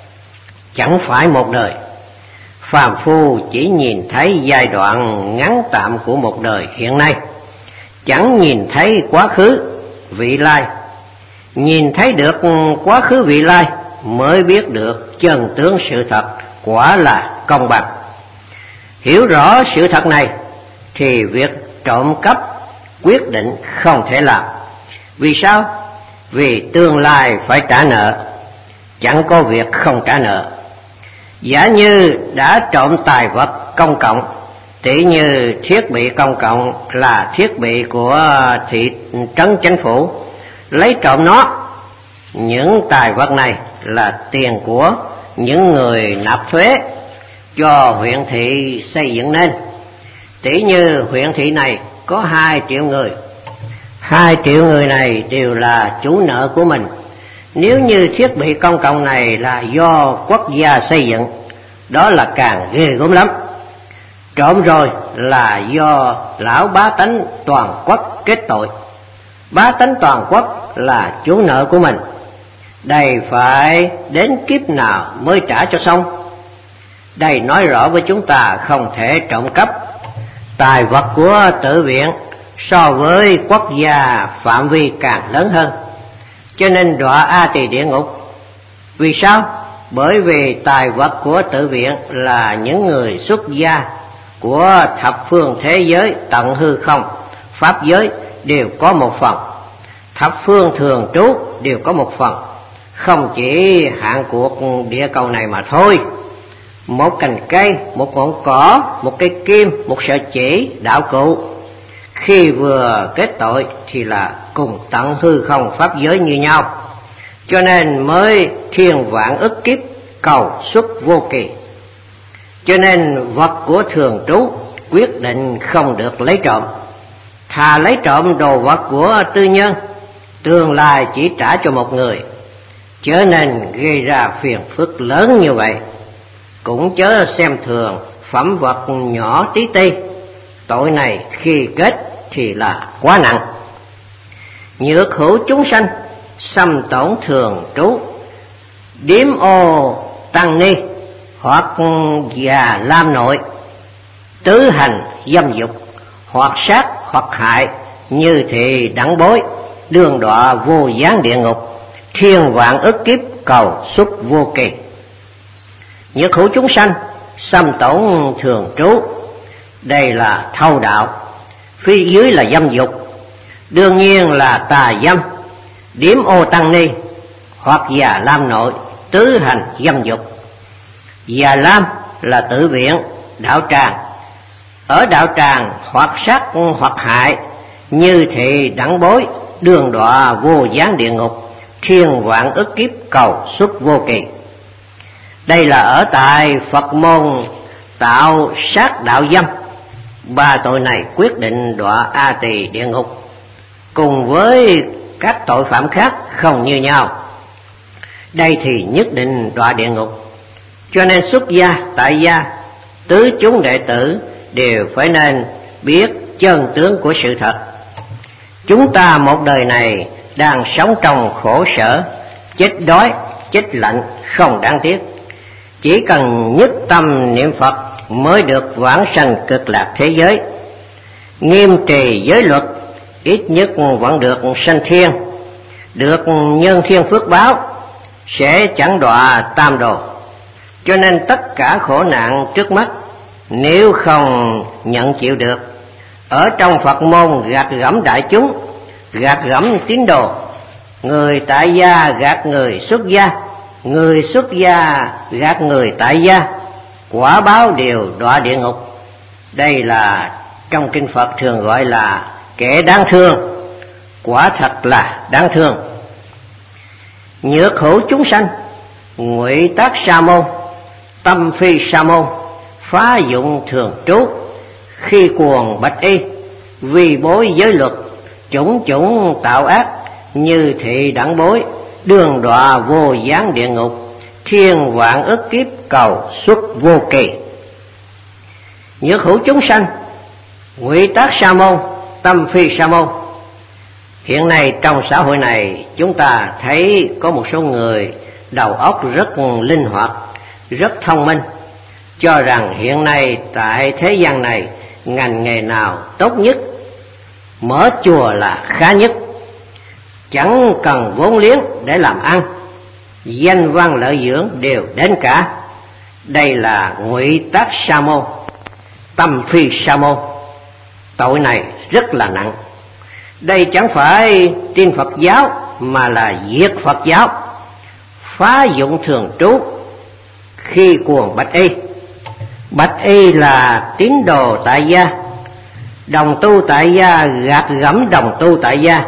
chẳng phải một đời. Phàm phu chỉ nhìn thấy giai đoạn ngắn tạm của một đời hiện nay, chẳng nhìn thấy quá khứ vị lai. Nhìn thấy được quá khứ vị lai mới biết được chân tướng sự thật, quả là công bằng. Hiểu rõ sự thật này thì việc trộm cắp quyết định không thể làm. Vì sao? Vì tương lai phải trả nợ, chẳng có việc không trả nợ. Giả như đã trộm tài vật công cộng, tỉ như thiết bị công cộng là thiết bị của thị trấn chính phủ, lấy trộm nó, những tài vật này là tiền của những người nạp thuế cho huyện thị xây dựng nên. Tỉ như huyện thị này có 2 triệu người, 2 triệu người này đều là chủ nợ của mình. Nếu như thiết bị công cộng này là do quốc gia xây dựng, đó là càng ghê gớm lắm. Trộm rồi là do lão bá tánh toàn quốc kết tội. Bá tánh toàn quốc là chủ nợ của mình, đây phải đến kiếp nào mới trả cho xong. Đây nói rõ với chúng ta không thể trộm cắp. Tài vật của tự viện so với quốc gia phạm vi càng lớn hơn, cho nên đọa A Tỳ địa ngục. Vì sao? Bởi vì tài vật của tự viện là những người xuất gia của thập phương thế giới tận hư không, pháp giới đều có một phần, thập phương thường trú đều có một phần. Không chỉ hạn cuộc địa cầu này mà thôi. Một cành cây, một ngọn cỏ, một cây kim, một sợi chỉ, đạo cụ, khi vừa kết tội thì là cùng tận hư không pháp giới như nhau. Cho nên mới thiên vạn ức kiếp cầu xuất vô kỳ. cho nên vật của thường trú quyết định không được lấy trộm. Thà lấy trộm đồ vật của tư nhân, tương lai chỉ trả cho một người, chớ nên gây ra phiền phức lớn như vậy. Cũng chớ xem thường phẩm vật nhỏ tí ti, tội này khi kết thì là quá nặng. Nhược hữu chúng sanh, xâm tổn thường trú, điếm ô tăng ni, hoặc già lam nội, tứ hành dâm dục, hoặc sát hoặc hại, như thị đẳng bối, đương đọa vô gián địa ngục, thiên vạn ức kiếp cầu xuất vô kỳ. Nhược hữu chúng sanh, xâm tổn thường trú, đây là thâu đạo, phía dưới là dâm dục, đương nhiên là tà dâm, điếm ô tăng ni, hoặc già lam nội, tứ hành dâm dục. Già lam là tự viện, đạo tràng, ở đạo tràng hoặc sát hoặc hại, như thị đẳng bối, đương đọa vô gián địa ngục, thiên vạn ức kiếp cầu xuất vô kỳ. Đây là ở tại Phật môn tạo sát đạo dâm, ba tội này quyết định đọa A Tỳ địa ngục, cùng với các tội phạm khác không như nhau. Đây thì nhất định đọa địa ngục, cho nên xuất gia, tại gia, tứ chúng đệ tử đều phải nên biết chân tướng của sự thật. Chúng ta một đời này đang sống trong khổ sở, chết đói, chết lạnh không đáng tiếc. Chỉ cần nhất tâm niệm Phật mới được vãng sanh cực lạc thế giới. Nghiêm trì giới luật, ít nhất vẫn được sanh thiên, được nhân thiên phước báo, sẽ chẳng đọa tam đồ. Cho nên tất cả khổ nạn trước mắt, nếu không nhận chịu được, ở trong Phật môn gạt gẫm đại chúng, gạt gẫm tín đồ, người tại gia gạt người xuất gia, người xuất gia gạt người tại gia, quả báo đều đọa địa ngục. Đây là trong kinh Phật thường gọi là kẻ đáng thương, quả thật là đáng thương. Nhược hữu chúng sanh, ngụy tác sa môn, tâm phi sa môn, phá dụng thường trú, khi cuồng bạch y, vì bối giới luật, chủng chủng tạo ác, như thị đẳng bối, đương đọa vô gián địa ngục, thiên vạn ức kiếp cầu xuất vô kỳ. Nhược hữu chúng sanh, ngụy tác sa môn, tâm phi sa môn. Hiện nay trong xã hội này, chúng ta thấy có một số người đầu óc rất linh hoạt, rất thông minh, cho rằng hiện nay tại thế gian này, ngành nghề nào tốt nhất, mở chùa là khá nhất, chẳng cần vốn liếng để làm ăn, danh văn lợi dưỡng đều đến cả. Đây là ngụy tác sa môn, tâm phi sa môn. Tội này rất là nặng. Đây chẳng phải tin Phật giáo mà là diệt Phật giáo, phá dụng thường trú, khi cuồng bạch y. Bạch y là tín đồ tại gia, đồng tu tại gia gạt gẫm đồng tu tại gia,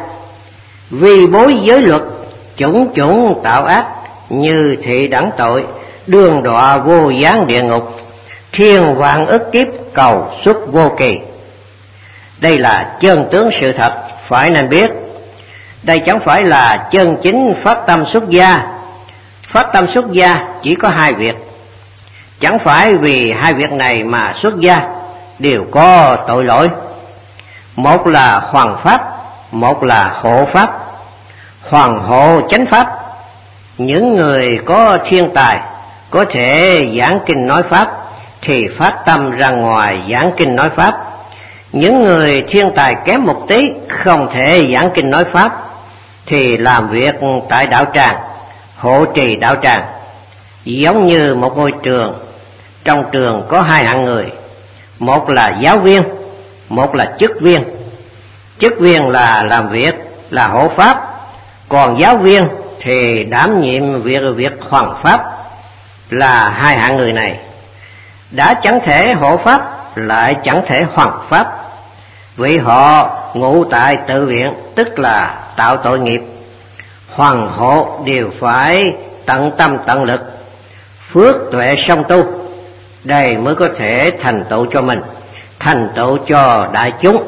vì bối giới luật, chủng chủng tạo ác, như thị đẳng tội, đương đọa vô gián địa ngục, thiên vạn ức kiếp cầu xuất vô kỳ. Đây là chân tướng sự thật, phải nên biết. Đây chẳng phải là chân chính phát tâm xuất gia. Phát tâm xuất gia chỉ có hai việc, chẳng phải vì hai việc này mà xuất gia, đều có tội lỗi. Một là hoằng pháp, một là hộ pháp. Hoằng hộ chánh pháp, những người có thiên tài có thể giảng kinh nói pháp thì phát tâm ra ngoài giảng kinh nói pháp. Những người thiên tài kém một tí không thể giảng kinh nói pháp thì làm việc tại đạo tràng, hộ trì đạo tràng. Giống như một ngôi trường, trong trường có hai hạng người, một là giáo viên, một là chức viên. Chức viên là làm việc, là hộ pháp, còn giáo viên thì đảm nhiệm việc hoằng pháp. Là hai hạng người này đã chẳng thể hộ pháp lại chẳng thể hoằng pháp, vì họ ngụ tại tự viện, tức là tạo tội nghiệp. Hoằng hộ đều phải tận tâm tận lực, phước tuệ song tu, đây mới có thể thành tựu cho mình, thành tựu cho đại chúng.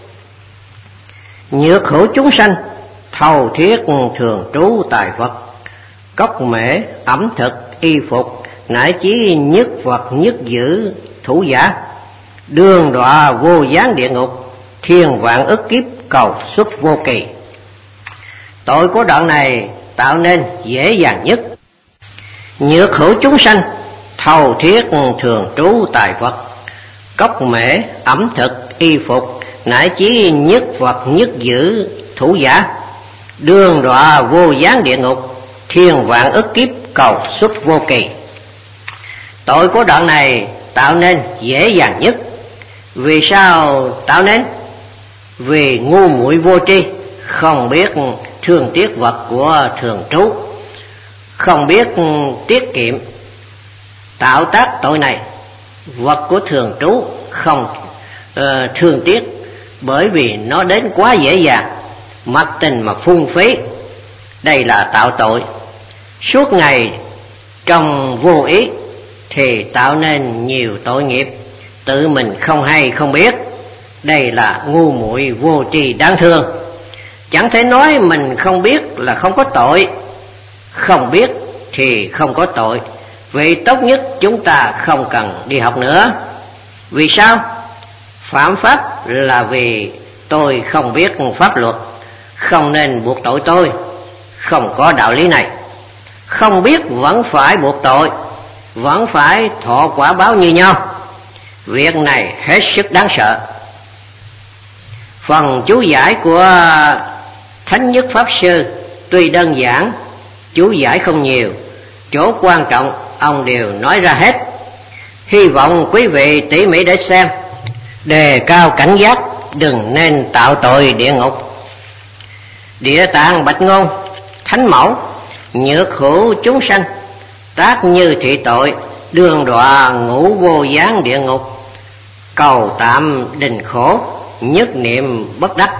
Nhược hữu chúng sanh, thầu thiết thường trú tại Phật, cốc mễ, ẩm thực, y phục, nải chí nhất Phật nhất giữ thủ giả, đường đọa vô gián địa ngục, thiên vạn ức kiếp cầu xuất vô kỳ. Tội của đoạn này tạo nên dễ dàng nhất. Nhược hữu chúng sanh, thầu thiết thường trú tại Phật, cốc mễ, ẩm thực, y phục, nải chí nhất Phật nhất giữ thủ giả, đường đọa vô gián địa ngục, thiên vạn ức kiếp cầu xuất vô kỳ. Tội của đoạn này tạo nên dễ dàng nhất. Vì sao tạo nên? Vì ngu muội vô tri, không biết thương tiếc vật của thường trú, không biết tiết kiệm, tạo tác tội này. Vật của thường trú không thương tiếc, bởi vì nó đến quá dễ dàng, mặc tình mà phung phí. Đây là tạo tội. Suốt ngày trong vô ý thì tạo nên nhiều tội nghiệp, tự mình không hay không biết. Đây là ngu muội vô tri đáng thương. Chẳng thể nói mình không biết là không có tội, không biết thì không có tội. Vì tốt nhất chúng ta không cần đi học nữa. Vì sao? Phạm pháp là vì tôi không biết pháp luật, không nên buộc tội tôi. Không có đạo lý này. Không biết vẫn phải buộc tội, vẫn phải thọ quả báo như nhau. Việc này hết sức đáng sợ. Phần chú giải của Thánh Nhất Pháp Sư tuy đơn giản, chú giải không nhiều, chỗ quan trọng ông đều nói ra hết. Hy vọng quý vị tỉ mỉ để xem, đề cao cảnh giác, đừng nên tạo tội địa ngục. Địa Tạng Bạch Ngôn, Thánh Mẫu, nhược hữu chúng sanh, tác như thị tội, đường đọa ngũ vô gián địa ngục, cầu tạm đình khổ, nhất niệm bất đắc.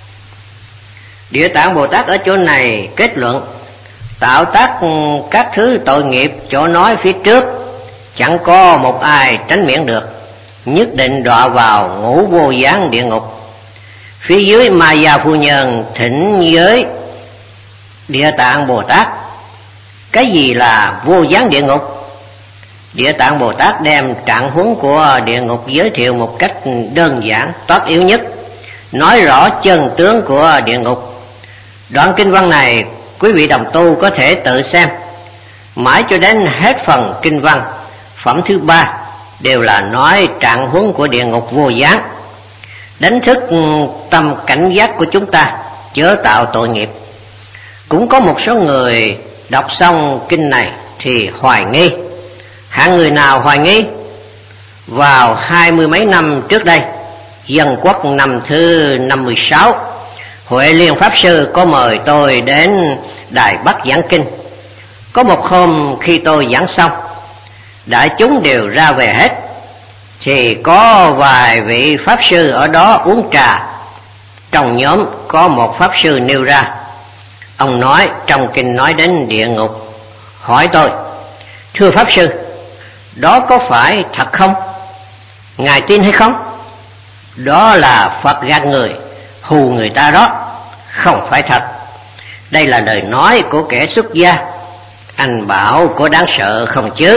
Địa Tạng Bồ Tát ở chỗ này kết luận, tạo tác các thứ tội nghiệp chỗ nói phía trước, chẳng có một ai tránh miễn được, nhất định đọa vào ngũ vô gián địa ngục. Phía dưới Ma Gia Phu Nhân thỉnh với Địa Tạng Bồ Tát, cái gì là vô gián địa ngục? Địa Tạng Bồ Tát đem trạng huống của địa ngục giới thiệu một cách đơn giản, toát yếu nhất, nói rõ chân tướng của địa ngục. Đoạn kinh văn này quý vị đồng tu có thể tự xem, mãi cho đến hết phần kinh văn phẩm thứ 3 đều là nói trạng huống của địa ngục vô gián, đánh thức tâm cảnh giác của chúng ta chớ tạo tội nghiệp. Cũng có một số người đọc xong kinh này thì hoài nghi. Hạng người nào hoài nghi? Vào 20 mấy năm trước đây, Dân Quốc năm thứ 56, Huệ Liên Pháp Sư có mời tôi đến Đài Bắc giảng kinh. Có một hôm khi tôi giảng xong, đại chúng đều ra về hết, thì có vài vị Pháp Sư ở đó uống trà. Trong nhóm có một Pháp Sư nêu ra, ông nói trong kinh nói đến địa ngục. Hỏi tôi, thưa Pháp Sư, đó có phải thật không? Ngài tin hay không? Đó là Phật gạt người, hù người ta đó, không phải thật. Đây là lời nói của kẻ xuất gia. Anh bảo có đáng sợ không chứ?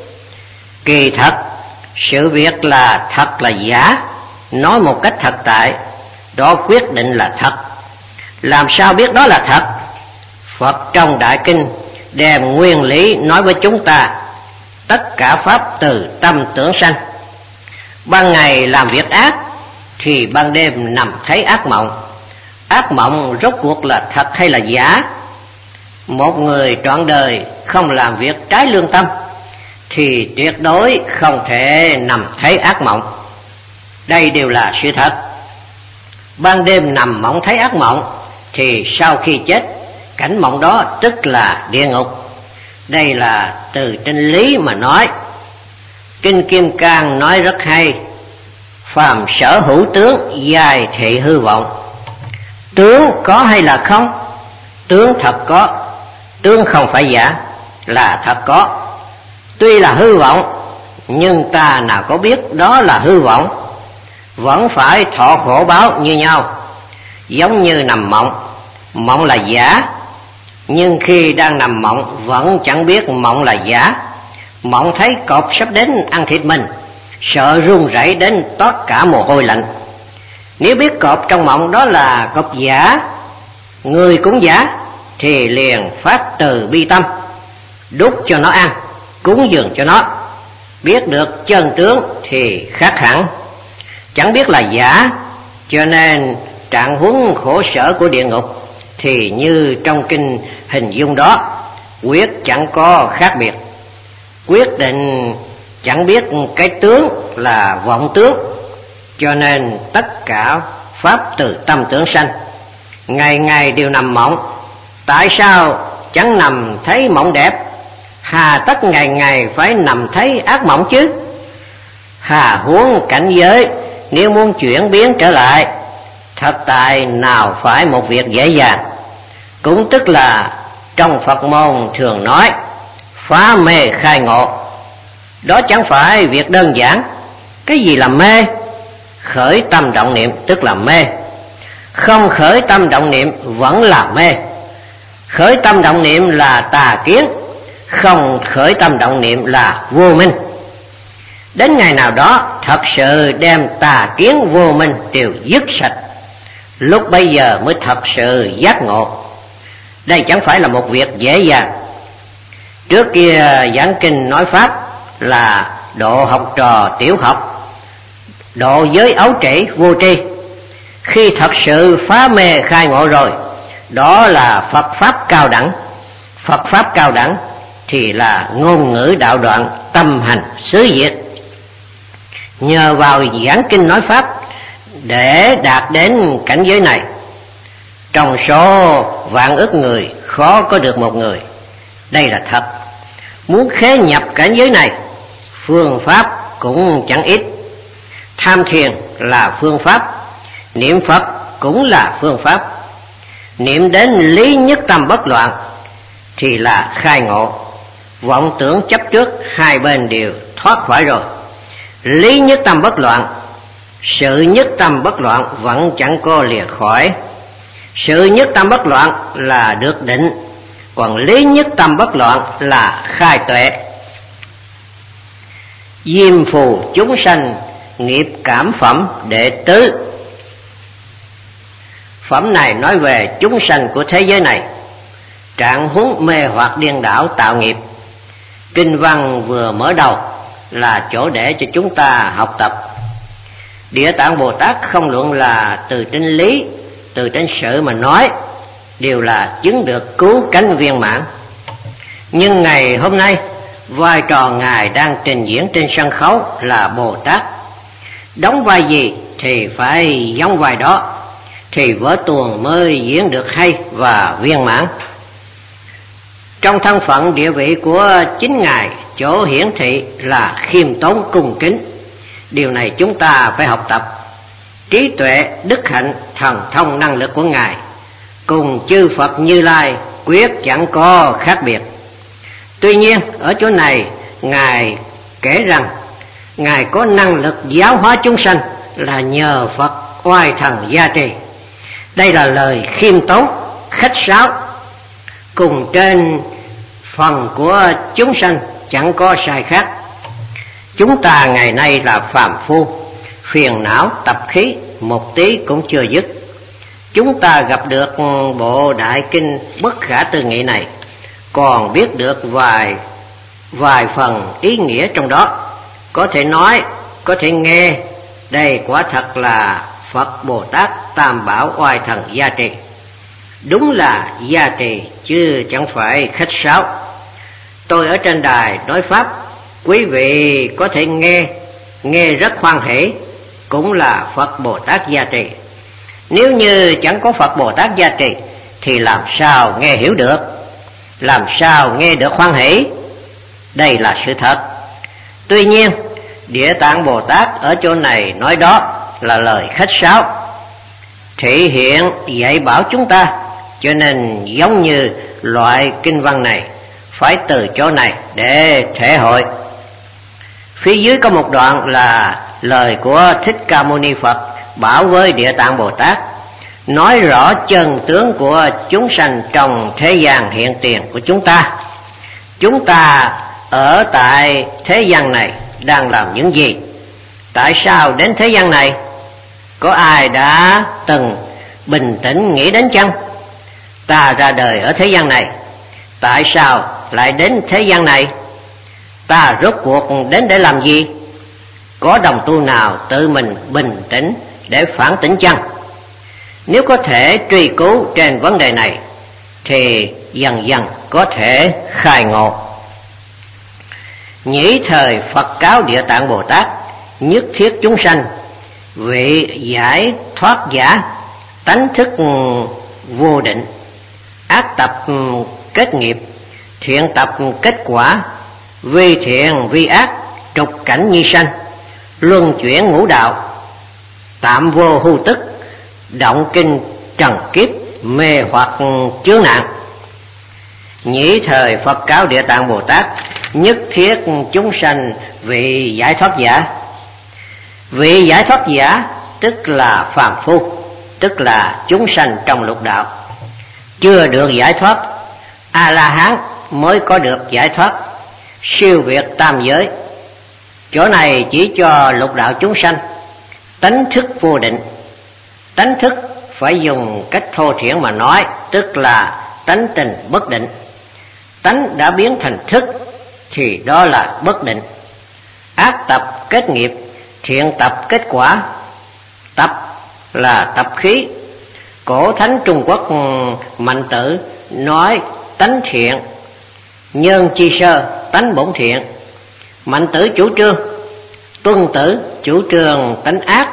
Kỳ thật, sự việc là thật là giả, nói một cách thật tại, đó quyết định là thật. Làm sao biết đó là thật? Phật trong Đại Kinh đem nguyên lý nói với chúng ta, tất cả pháp từ tâm tưởng sanh. Ban ngày làm việc ác thì ban đêm nằm thấy ác mộng. Ác mộng rốt cuộc là thật hay là giả? Một người trọn đời không làm việc trái lương tâm thì tuyệt đối không thể nằm thấy ác mộng. Đây đều là sự thật. Ban đêm nằm mộng thấy ác mộng thì sau khi chết, cảnh mộng đó tức là địa ngục. Đây là từ trên lý mà nói. Kinh Kim Cang nói rất hay, phàm sở hữu tướng, dài thị hư vọng. Tướng có hay là không? Tướng thật có, tướng không phải giả, là thật có. Tuy là hư vọng, nhưng ta nào có biết đó là hư vọng, vẫn phải thọ khổ báo như nhau. Giống như nằm mộng, mộng là giả, nhưng khi đang nằm mộng vẫn chẳng biết mộng là giả. Mộng thấy cọp sắp đến ăn thịt mình, sợ run rẩy đến toát cả mồ hôi lạnh. Nếu biết cọp trong mộng đó là cọp giả, người cũng giả, thì liền phát từ bi tâm, đút cho nó ăn, cúng dường cho nó. Biết được chân tướng thì khác hẳn. Chẳng biết là giả, cho nên trạng huống khổ sở của địa ngục thì như trong kinh hình dung đó, quyết chẳng có khác biệt. Quyết định chẳng biết cái tướng là vọng tướng, cho nên tất cả pháp từ tâm tưởng sanh. Ngày ngày đều nằm mộng, tại sao chẳng nằm thấy mộng đẹp? Hà tất ngày ngày phải nằm thấy ác mộng chứ? Hà huống cảnh giới nếu muốn chuyển biến trở lại, thật tại nào phải một việc dễ dàng. Cũng tức là trong Phật môn thường nói phá mê khai ngộ, đó chẳng phải việc đơn giản. Cái gì là mê? Khởi tâm động niệm tức là mê, không khởi tâm động niệm vẫn là mê. Khởi tâm động niệm là tà kiến, không khởi tâm động niệm là vô minh. Đến ngày nào đó thật sự đem tà kiến vô minh đều dứt sạch, lúc bấy giờ mới thật sự giác ngộ. Đây chẳng phải là một việc dễ dàng. Trước kia giảng kinh nói pháp là độ học trò tiểu học, độ giới ấu trĩ vô tri. Khi thật sự phá mê khai ngộ rồi, đó là Phật pháp cao đẳng. Phật pháp cao đẳng thì là ngôn ngữ đạo đoạn, tâm hành xứ diệt. Nhờ vào giảng kinh nói pháp để đạt đến cảnh giới này, trong số vạn ức người khó có được một người. Đây là thật. Muốn khế nhập cảnh giới này, phương pháp cũng chẳng ít. Tham thiền là phương pháp, niệm Phật cũng là phương pháp. Niệm đến lý nhất tâm bất loạn thì là khai ngộ. Vọng tưởng chấp trước hai bên đều thoát khỏi rồi. Lý nhất tâm bất loạn, sự nhất tâm bất loạn vẫn chẳng có lìa khỏi. Sự nhất tâm bất loạn là được định, còn lý nhất tâm bất loạn là khai tuệ. Diêm phù chúng sanh nghiệp cảm phẩm đệ tứ. Phẩm này nói về chúng sanh của thế giới này, trạng huống mê hoặc điên đảo tạo nghiệp. Kinh văn vừa mở đầu là chỗ để cho chúng ta học tập. Địa Tạng Bồ Tát không luận là từ trên lý, từ trên sự mà nói, đều là chứng được cứu cánh viên mãn. Nhưng ngày hôm nay, vai trò Ngài đang trình diễn trên sân khấu là Bồ Tát. Đóng vai gì thì phải giống vai đó, thì vở tuồng mới diễn được hay và viên mãn. Trong thân phận địa vị của chính Ngài, chỗ hiển thị là khiêm tốn cung kính. Điều này chúng ta phải học tập. Trí tuệ, đức hạnh, thần thông năng lực của Ngài cùng chư Phật Như Lai quyết chẳng có khác biệt. Tuy nhiên ở chỗ này Ngài kể rằng Ngài có năng lực giáo hóa chúng sanh là nhờ Phật oai thần gia trì. Đây là lời khiêm tốn, khách sáo, cùng trên phần của chúng sanh chẳng có sai khác. Chúng ta ngày nay là phàm phu, phiền não tập khí một tí cũng chưa dứt. Chúng ta gặp được bộ đại kinh bất khả tư nghị này, còn biết được vài phần ý nghĩa trong đó. Có thể nói, có thể nghe, đây quả thật là Phật Bồ Tát Tam Bảo oai thần gia trì. Đúng là gia trì chứ chẳng phải khách sáo. Tôi ở trên đài nói pháp, quý vị có thể nghe rất hoan hỷ, cũng là Phật Bồ Tát gia trì. Nếu như chẳng có Phật Bồ Tát gia trì thì làm sao nghe hiểu được, làm sao nghe được hoan hỷ? Đây là sự thật. Tuy nhiên Địa Tạng Bồ Tát ở chỗ này nói đó là lời khách sáo, thể hiện dạy bảo chúng ta, cho nên giống như loại kinh văn này phải từ chỗ này để thể hội. Phía dưới có một đoạn là lời của Thích Ca Mâu Ni Phật bảo với Địa Tạng Bồ Tát, nói rõ chân tướng của chúng sanh trong thế gian hiện tiền của chúng ta. Chúng ta ở tại thế gian này đang làm những gì? Tại sao đến thế gian này? Có ai đã từng bình tĩnh nghĩ đến chăng? Ta ra đời ở thế gian này, tại sao lại đến thế gian này? Ta rốt cuộc đến để làm gì? Có đồng tu nào tự mình bình tĩnh để phản tỉnh chăng? Nếu có thể truy cứu trên vấn đề này thì dần dần có thể khai ngộ. Nhĩ thời Phật cáo Địa Tạng Bồ Tát, nhất thiết chúng sanh vị giải thoát giả, tánh thức vô định, ác tập kết nghiệp, thiện tập kết quả, vi thiện vi ác, trục cảnh nhi sanh, luân chuyển ngũ đạo, tạm vô hưu tức, động kinh trần kiếp, mê hoặc chướng nạn. Nhĩ thời Phật cáo Địa Tạng Bồ Tát, nhất thiết chúng sanh vị giải thoát giả. Vị giải thoát giả tức là phàm phu, tức là chúng sanh trong lục đạo, chưa được giải thoát. A-la-hán mới có được giải thoát, siêu việt tam giới. Chỗ này chỉ cho lục đạo chúng sanh tánh thức vô định. Tánh thức phải dùng cách thô thiển mà nói, tức là tánh tình bất định. Tánh đã biến thành thức thì đó là bất định. Ác tập kết nghiệp, thiện tập kết quả. Tập là tập khí. Cổ thánh Trung Quốc Mạnh Tử nói tánh thiện, nhân chi sơ, tánh bổn thiện. Mạnh Tử chủ trương, Tuân Tử chủ trương tánh ác,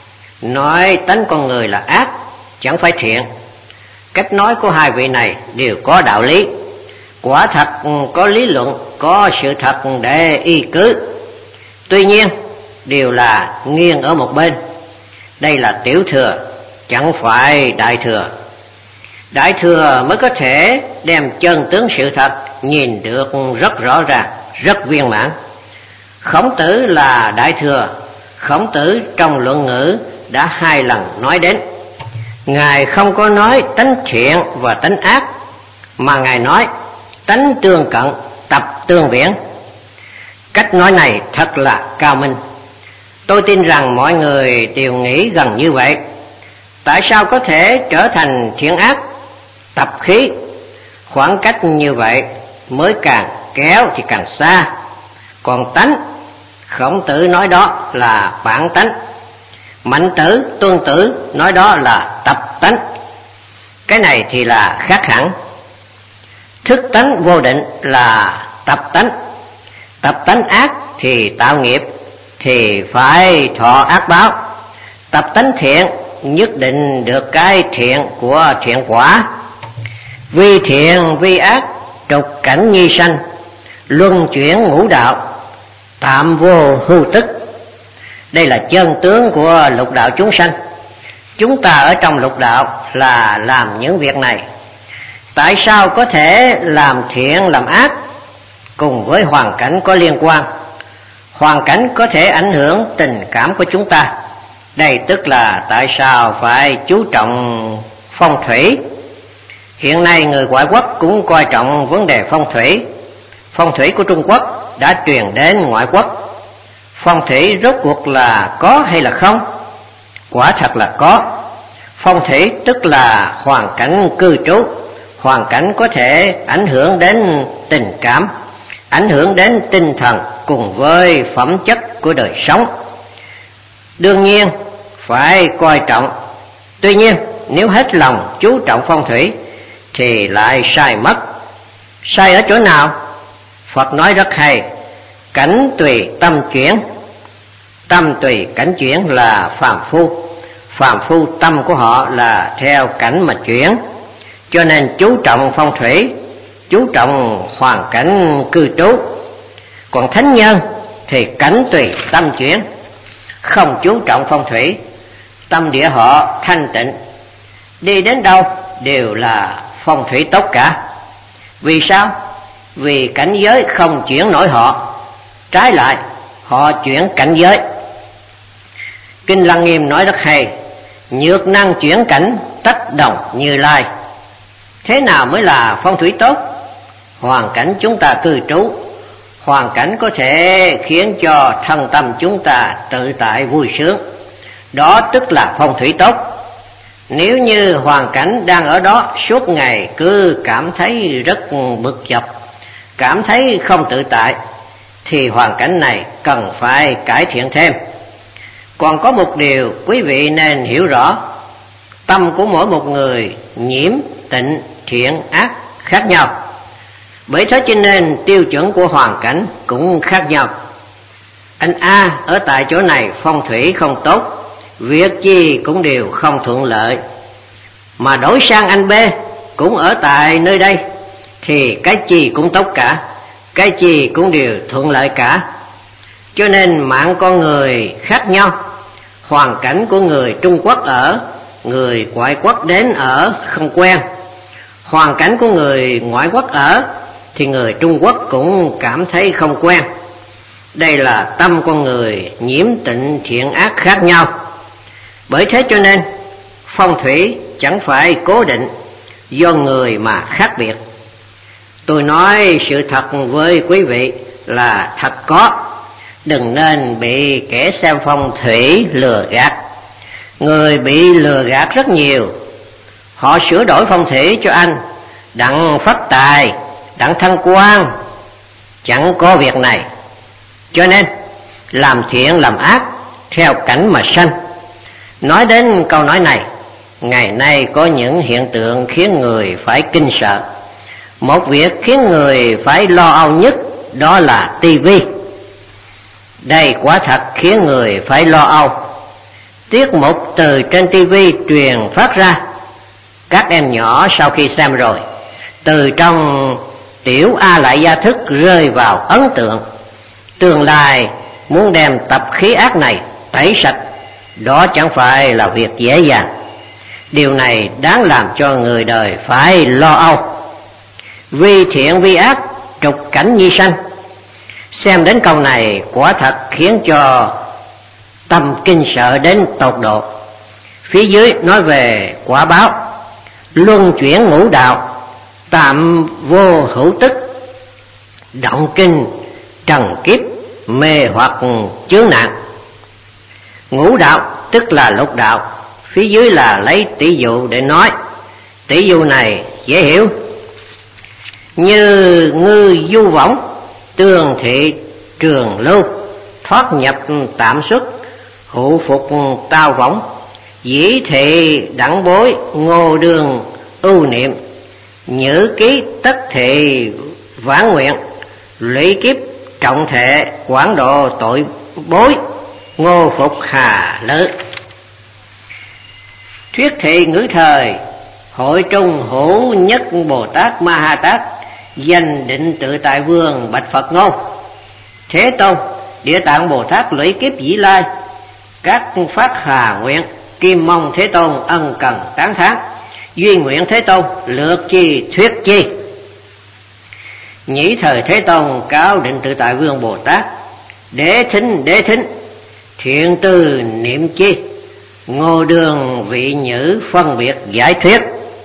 nói tánh con người là ác, chẳng phải thiện. Cách nói của hai vị này đều có đạo lý, quả thật có lý luận, có sự thật để y cứ. Tuy nhiên đều là nghiêng ở một bên. Đây là tiểu thừa, chẳng phải đại thừa. Đại thừa mới có thể đem chân tướng sự thật nhìn được rất rõ ràng, rất viên mãn. Khổng Tử là đại thừa. Khổng Tử trong Luận Ngữ đã 2 lần nói đến. Ngài không có nói tánh thiện và tánh ác, mà Ngài nói tánh tương cận, tập tương viễn. Cách nói này thật là cao minh. Tôi tin rằng mọi người đều nghĩ gần như vậy. Tại sao có thể trở thành thiện ác, tập khí? Khoảng cách như vậy mới càng kéo thì càng xa. Còn tánh, Khổng Tử nói đó là bản tánh, Mạnh Tử, Tuân Tử nói đó là tập tánh. Cái này thì là khác hẳn. Thức tánh vô định là tập tánh. Tập tánh ác thì tạo nghiệp, thì phải thọ ác báo. Tập tánh thiện nhất định được cái thiện của thiện quả. Vi thiện vi ác, trục cảnh nhi sanh, luân chuyển ngũ đạo, tạm vô hưu tức. Đây là chân tướng của lục đạo chúng sanh. Chúng ta ở trong lục đạo là làm những việc này. Tại sao có thể làm thiện làm ác? Cùng với hoàn cảnh có liên quan. Hoàn cảnh có thể ảnh hưởng tình cảm của chúng ta. Đây tức là tại sao phải chú trọng phong thủy. Hiện nay người ngoại quốc cũng coi trọng vấn đề phong thủy. Phong thủy của Trung Quốc đã truyền đến ngoại quốc. Phong thủy rốt cuộc là có hay là không? Quả thật là có. Phong thủy tức là hoàn cảnh cư trú. Hoàn cảnh có thể ảnh hưởng đến tình cảm, ảnh hưởng đến tinh thần cùng với phẩm chất của đời sống. Đương nhiên phải coi trọng. Tuy nhiên nếu hết lòng chú trọng phong thủy thì lại sai mất. Sai ở chỗ nào? Phật nói rất hay, cảnh tùy tâm chuyển. Tâm tùy cảnh chuyển là phàm phu. Phàm phu tâm của họ là theo cảnh mà chuyển. Cho nên chú trọng phong thủy, chú trọng hoàn cảnh cư trú. Còn thánh nhân thì cảnh tùy tâm chuyển, không chú trọng phong thủy, tâm địa họ thanh tịnh, đi đến đâu đều là phong thủy tốt cả. Vì sao? Vì cảnh giới không chuyển nổi họ. Trái lại, họ chuyển cảnh giới. Kinh Lăng Nghiêm nói rất hay: nhược năng chuyển cảnh, tách đồng Như Lai. Thế nào mới là phong thủy tốt? Hoàn cảnh chúng ta cư trú, hoàn cảnh có thể khiến cho thân tâm chúng ta tự tại vui sướng, đó tức là phong thủy tốt. Nếu như hoàn cảnh đang ở đó suốt ngày cứ cảm thấy rất bực dọc, cảm thấy không tự tại, thì hoàn cảnh này cần phải cải thiện thêm. Còn có một điều quý vị nên hiểu rõ: tâm của mỗi một người nhiễm, tịnh, thiện, ác khác nhau. Bởi thế cho nên tiêu chuẩn của hoàn cảnh cũng khác nhau. Anh A ở tại chỗ này phong thủy không tốt, việc gì cũng đều không thuận lợi, mà đổi sang anh B cũng ở tại nơi đây thì cái gì cũng tốt cả, cái gì cũng đều thuận lợi cả. Cho nên mạng con người khác nhau. Hoàn cảnh của người Trung Quốc ở, người ngoại quốc đến ở không quen. Hoàn cảnh của người ngoại quốc ở thì người Trung Quốc cũng cảm thấy không quen. Đây là tâm con người nhiễm tịnh thiện ác khác nhau. Bởi thế cho nên phong thủy chẳng phải cố định, do người mà khác biệt. Tôi nói sự thật với quý vị là thật có, đừng nên bị kẻ xem phong thủy lừa gạt. Người bị lừa gạt rất nhiều. Họ sửa đổi phong thủy cho anh, đặng phát tài, đặng thăng quan. Chẳng có việc này. Cho nên làm thiện làm ác theo cảnh mà sanh. Nói đến câu nói này, ngày nay có những hiện tượng khiến người phải kinh sợ. Một việc khiến người phải lo âu nhất đó là tivi. Đây quả thật khiến người phải lo âu. Tiết mục từ trên tivi truyền phát ra, các em nhỏ sau khi xem rồi, từ trong tiểu A Lại Gia thức rơi vào ấn tượng. Tương lai muốn đem tập khí ác này tẩy sạch, đó chẳng phải là việc dễ dàng. Điều này đáng làm cho người đời phải lo âu. Vi thiện vi ác, trục cảnh nhi sanh. Xem đến câu này quả thật khiến cho tâm kinh sợ đến tột độ. Phía dưới nói về quả báo: luân chuyển ngũ đạo, tạm vô hữu tức, động kinh trần kiếp, mê hoặc chướng nạn. Ngũ đạo tức là lục đạo, phía dưới là lấy tỷ dụ để nói. Tỷ dụ này dễ hiểu: như ngư du võng, tường thị trường lưu, thoát nhập tạm xuất, hụ phục tao võng, dĩ thị đẳng bối, ngô đường ưu niệm, nhữ ký tất thị vãn nguyện, lũy kiếp trọng thệ, quảng độ tội bối, ngô phục hà lỡ. Thuyết thị ngữ thời, hội trung hữu nhất Bồ Tát Ma Ha Tát, danh định tự tại vương bạch Phật ngôn: Thế Tôn, Địa Tạng Bồ Tát lũy kiếp dĩ lai, các phát hà nguyện, kim mong Thế Tôn ân cần tán thán, duyên nguyện Thế Tôn lược chi thuyết chi. Nhĩ thời Thế Tôn cáo định tự tại vương Bồ Tát: Đế thính, thiện tư niệm chi, ngô đường vị nhữ phân biệt giải thuyết.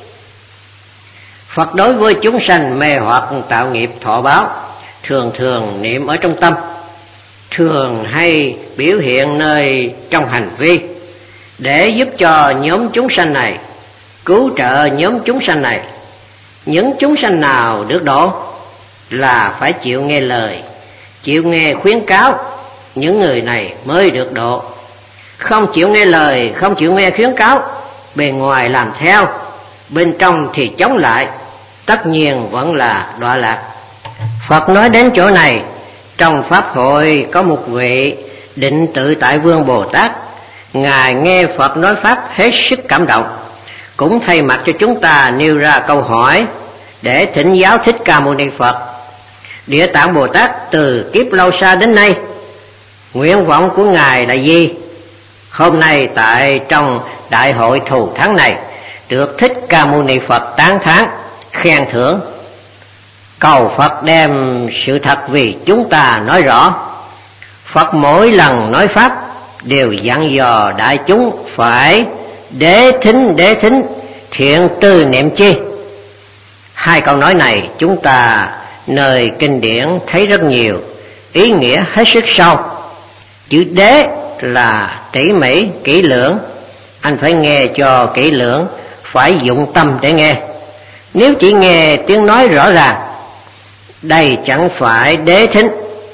Phật đối với chúng sanh mê hoặc tạo nghiệp thọ báo, thường thường niệm ở trong tâm, thường hay biểu hiện nơi trong hành vi, để giúp cho nhóm chúng sanh này, cứu trợ nhóm chúng sanh này. Những chúng sanh nào được độ là phải chịu nghe lời, chịu nghe khuyến cáo, những người này mới được độ. Không chịu nghe lời, không chịu nghe khuyến cáo, bề ngoài làm theo, bên trong thì chống lại, tất nhiên vẫn là đọa lạc. Phật nói đến chỗ này, trong Pháp hội có một vị định tự tại vương Bồ Tát. Ngài nghe Phật nói Pháp hết sức cảm động, cũng thay mặt cho chúng ta nêu ra câu hỏi để thỉnh giáo Thích Ca Mâu Ni Phật. Địa Tạng Bồ Tát từ kiếp lâu xa đến nay, nguyện vọng của Ngài là gì? Hôm nay tại trong đại hội thù thắng này, được Thích Ca Mâu Ni Phật tán thán, khen thưởng. Cầu Phật đem sự thật vì chúng ta nói rõ. Phật mỗi lần nói pháp đều dặn dò đại chúng phải đế thính, thiện tư niệm chi. Hai câu nói này chúng ta nơi kinh điển thấy rất nhiều, ý nghĩa hết sức sâu. Chữ đế là tỉ mỉ, kỹ lưỡng, anh phải nghe cho kỹ lưỡng, phải dụng tâm để nghe. Nếu chỉ nghe tiếng nói rõ ràng, đây chẳng phải đế thính.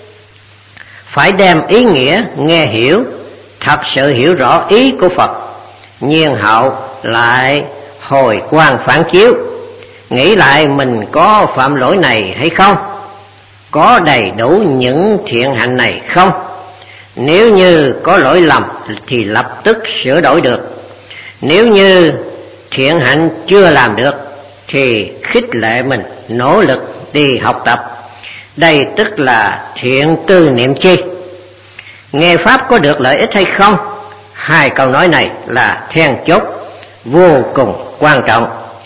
Phải đem ý nghĩa nghe hiểu, thật sự hiểu rõ ý của Phật, nhiên hậu lại hồi quang phản chiếu, nghĩ lại mình có phạm lỗi này hay không, có đầy đủ những thiện hạnh này không. Nếu như có lỗi lầm thì lập tức sửa đổi được. Nếu như thiện hạnh chưa làm được thì khích lệ mình nỗ lực đi học tập. Đây tức là thiện tư niệm chi. Nghe pháp có được lợi ích hay không? Hai câu nói này là then chốt vô cùng quan trọng.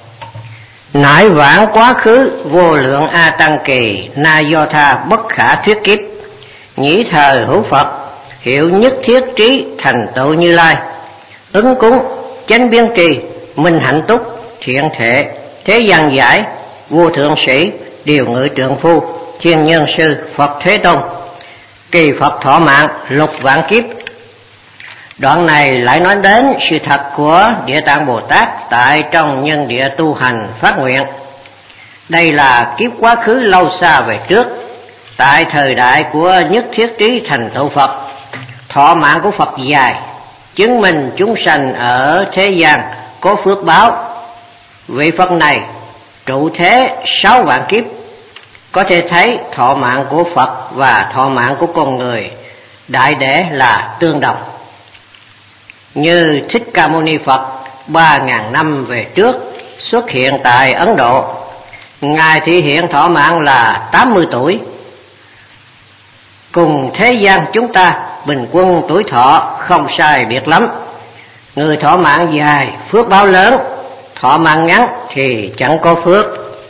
Nải vãng quá khứ vô lượng a tăng kỳ, na do tha bất khả thuyết kiếp. Nhĩ thời hữu Phật, hiệu nhất thiết trí thành tựu Như Lai. Ứng cúng chánh biến trì, minh hạnh túc, thiện thệ, thế gian giải, vua thượng sĩ, điều ngự trượng phu, thiên nhân sư, Phật Thế Tôn. Kỳ Phật thọ mạng lục vạn kiếp. Đoạn này lại nói đến sự thật của Địa Tạng Bồ Tát tại trong nhân địa tu hành phát nguyện. Đây là kiếp quá khứ lâu xa về trước, tại thời đại của nhất thiết trí thành tựu Phật. Thọ mạng của Phật dài, chứng minh chúng sanh ở thế gian có phước báo. Vị Phật này trụ thế 6 vạn kiếp. Có thể thấy thọ mạng của Phật và thọ mạng của con người đại để là tương đồng. Như Thích Ca Mâu Ni Phật 3.000 năm về trước xuất hiện tại Ấn Độ, Ngài thị hiện thọ mạng là 80 tuổi. Cùng thế gian chúng ta bình quân tuổi thọ không sai biệt lắm. Người thọ mạng dài phước báo lớn, thọ mạng ngắn thì chẳng có phước.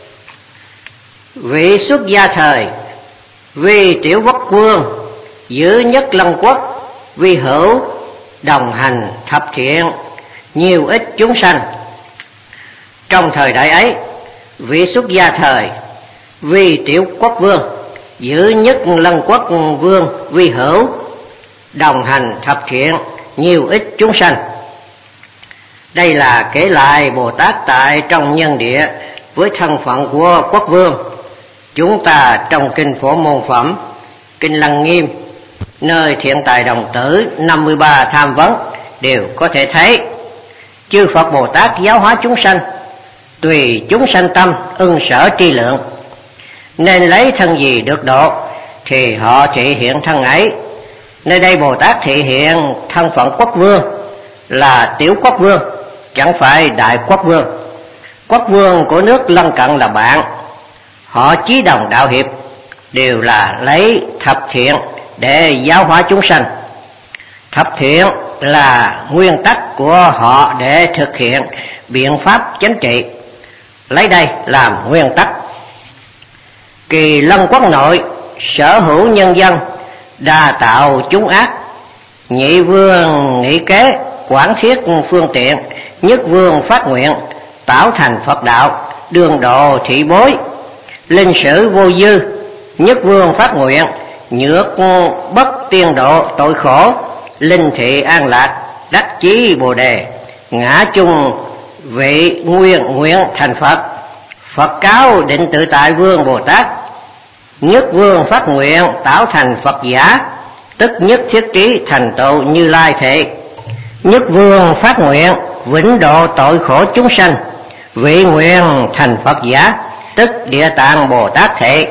Vị xuất gia thời, vì tiểu quốc vương, giữ nhất lăng quốc, vi hữu, đồng hành thập thiện, nhiều ích chúng sanh. Trong thời đại ấy, vị xuất gia thời, vì tiểu quốc vương, giữ nhất lăng quốc vương, vi hữu, đồng hành thập thiện, nhiều ích chúng sanh. Đây là kể lại Bồ Tát tại trong nhân địa với thân phận của quốc vương. Chúng ta trong kinh Phổ Môn Phẩm, kinh Lăng Nghiêm, nơi Thiện Tài Đồng Tử 53 tham vấn đều có thể thấy chư Phật Bồ Tát giáo hóa chúng sanh, tùy chúng sanh tâm ưng sở tri lượng, nên lấy thân gì được độ thì họ thị hiện thân ấy. Nơi đây Bồ Tát thị hiện thân phận quốc vương là tiểu quốc vương, chẳng phải đại quốc vương. Quốc vương của nước lân cận là bạn, họ chí đồng đạo hiệp, đều là lấy thập thiện để giáo hóa chúng sanh. Thập thiện là nguyên tắc của họ để thực hiện biện pháp chánh trị, lấy đây làm nguyên tắc. Kỳ lân quốc nội sở hữu nhân dân, đa tạo chúng ác. Nhị vương nghị kế, quản thiết phương tiện. Nhất vương phát nguyện, tạo thành Phật đạo, đường độ thị bối. Linh sử vô dư, nhất vương phát nguyện, nhược bất tiên độ tội khổ. Linh thị an lạc, đắc chí bồ đề, ngã chung vị nguyên nguyện thành Phật. Phật cáo định tự tại vương Bồ Tát, nhất vương phát nguyện tạo thành Phật giả, tức nhất thiết trí thành tựu Như Lai thể. Nhất vương phát nguyện vĩnh độ tội khổ chúng sanh, vị nguyện thành Phật giả, tức Địa Tạng Bồ Tát thể.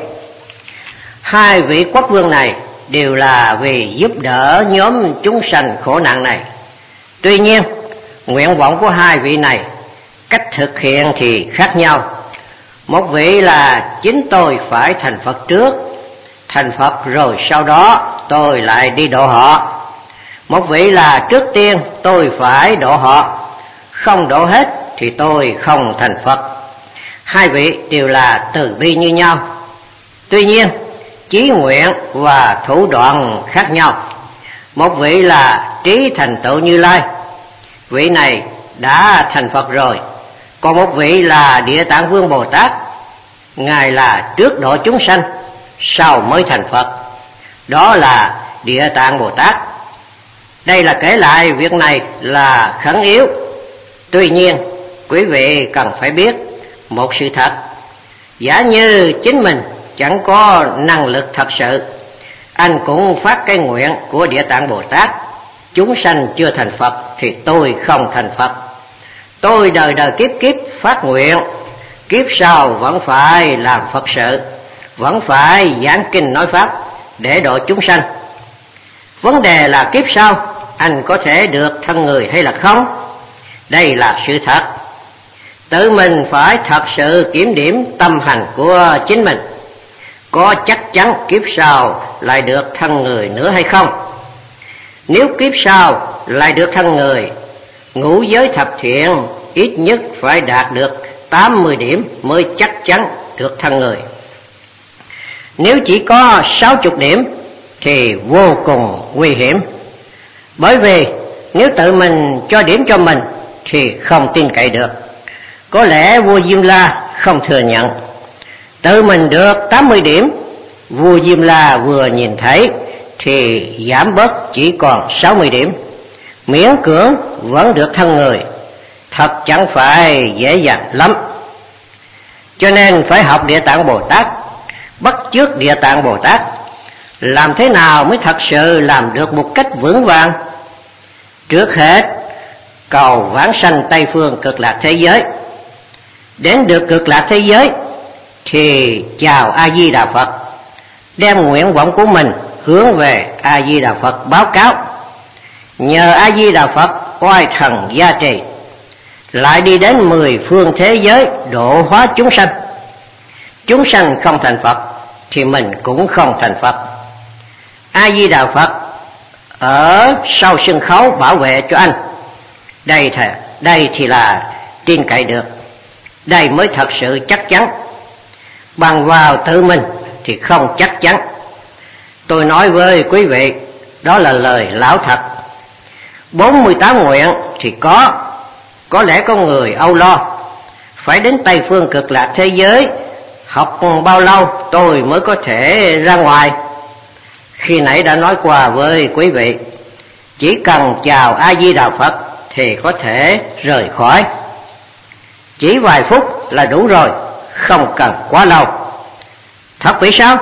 Hai vị quốc vương này đều là vì giúp đỡ nhóm chúng sanh khổ nạn này. Tuy nhiên, nguyện vọng của hai vị này, cách thực hiện thì khác nhau. Một vị là chính tôi phải thành Phật trước, thành Phật rồi sau đó tôi lại đi độ họ. Một vị là trước tiên tôi phải độ họ, không độ hết thì tôi không thành Phật. Hai vị đều là từ bi như nhau. Tuy nhiên, chí nguyện và thủ đoạn khác nhau. Một vị là Trí Thành Tựu Như Lai, vị này đã thành Phật rồi. Còn một vị là Địa Tạng Vương Bồ Tát, ngài là trước độ chúng sanh, sau mới thành Phật, đó là Địa Tạng Bồ Tát. Đây là kể lại việc này là khẩn yếu. Tuy nhiên quý vị cần phải biết một sự thật: giả như chính mình chẳng có năng lực thật sự, anh cũng phát cái nguyện của Địa Tạng Bồ Tát, chúng sanh chưa thành Phật thì tôi không thành Phật. Tôi đời đời kiếp kiếp phát nguyện, kiếp sau vẫn phải làm Phật sự, vẫn phải giảng kinh nói pháp để độ chúng sanh. Vấn đề là kiếp sau anh có thể được thân người hay là không? Đây là sự thật. Tự mình phải thật sự kiểm điểm tâm hành của chính mình, có chắc chắn kiếp sau lại được thân người nữa hay không. Nếu kiếp sau lại được thân người, ngũ giới thập thiện ít nhất phải đạt được 80 điểm mới chắc chắn được thân người. Nếu chỉ có 60 điểm thì vô cùng nguy hiểm. Bởi vì nếu tự mình cho điểm cho mình thì không tin cậy được. Có lẽ vua Diêm La không thừa nhận. Tự mình được 80 điểm, vua Diêm La vừa nhìn thấy thì giảm bớt chỉ còn 60 điểm, miễn cưỡng vẫn được thân người, thật chẳng phải dễ dàng lắm. Cho nên phải học Địa Tạng Bồ Tát, bắt chước Địa Tạng Bồ Tát. Làm thế nào mới thật sự làm được một cách vững vàng? Trước hết cầu vãng sanh Tây Phương Cực Lạc thế giới. Đến được Cực Lạc thế giới thì chào A Di Đà Phật, đem nguyện vọng của mình hướng về A Di Đà Phật báo cáo. Nhờ A Di Đà Phật oai thần gia trì, lại đi đến 10 phương thế giới độ hóa chúng sanh. Chúng sanh không thành Phật thì mình cũng không thành Phật. A Di Đà Phật ở sau sân khấu bảo vệ cho anh. Đây thì là tin cậy được, đây mới thật sự chắc chắn. Bằng vào tự mình thì không chắc chắn. Tôi nói với quý vị, đó là lời lão thật. 48 nguyện thì có lẽ có người âu lo phải đến Tây Phương Cực Lạc thế giới, học bao lâu tôi mới có thể ra ngoài. Khi nãy đã nói qua với quý vị, chỉ cần chào A Di Đà Phật thì có thể rời khỏi. Chỉ vài phút là đủ rồi, không cần quá lâu. Thật vậy sao?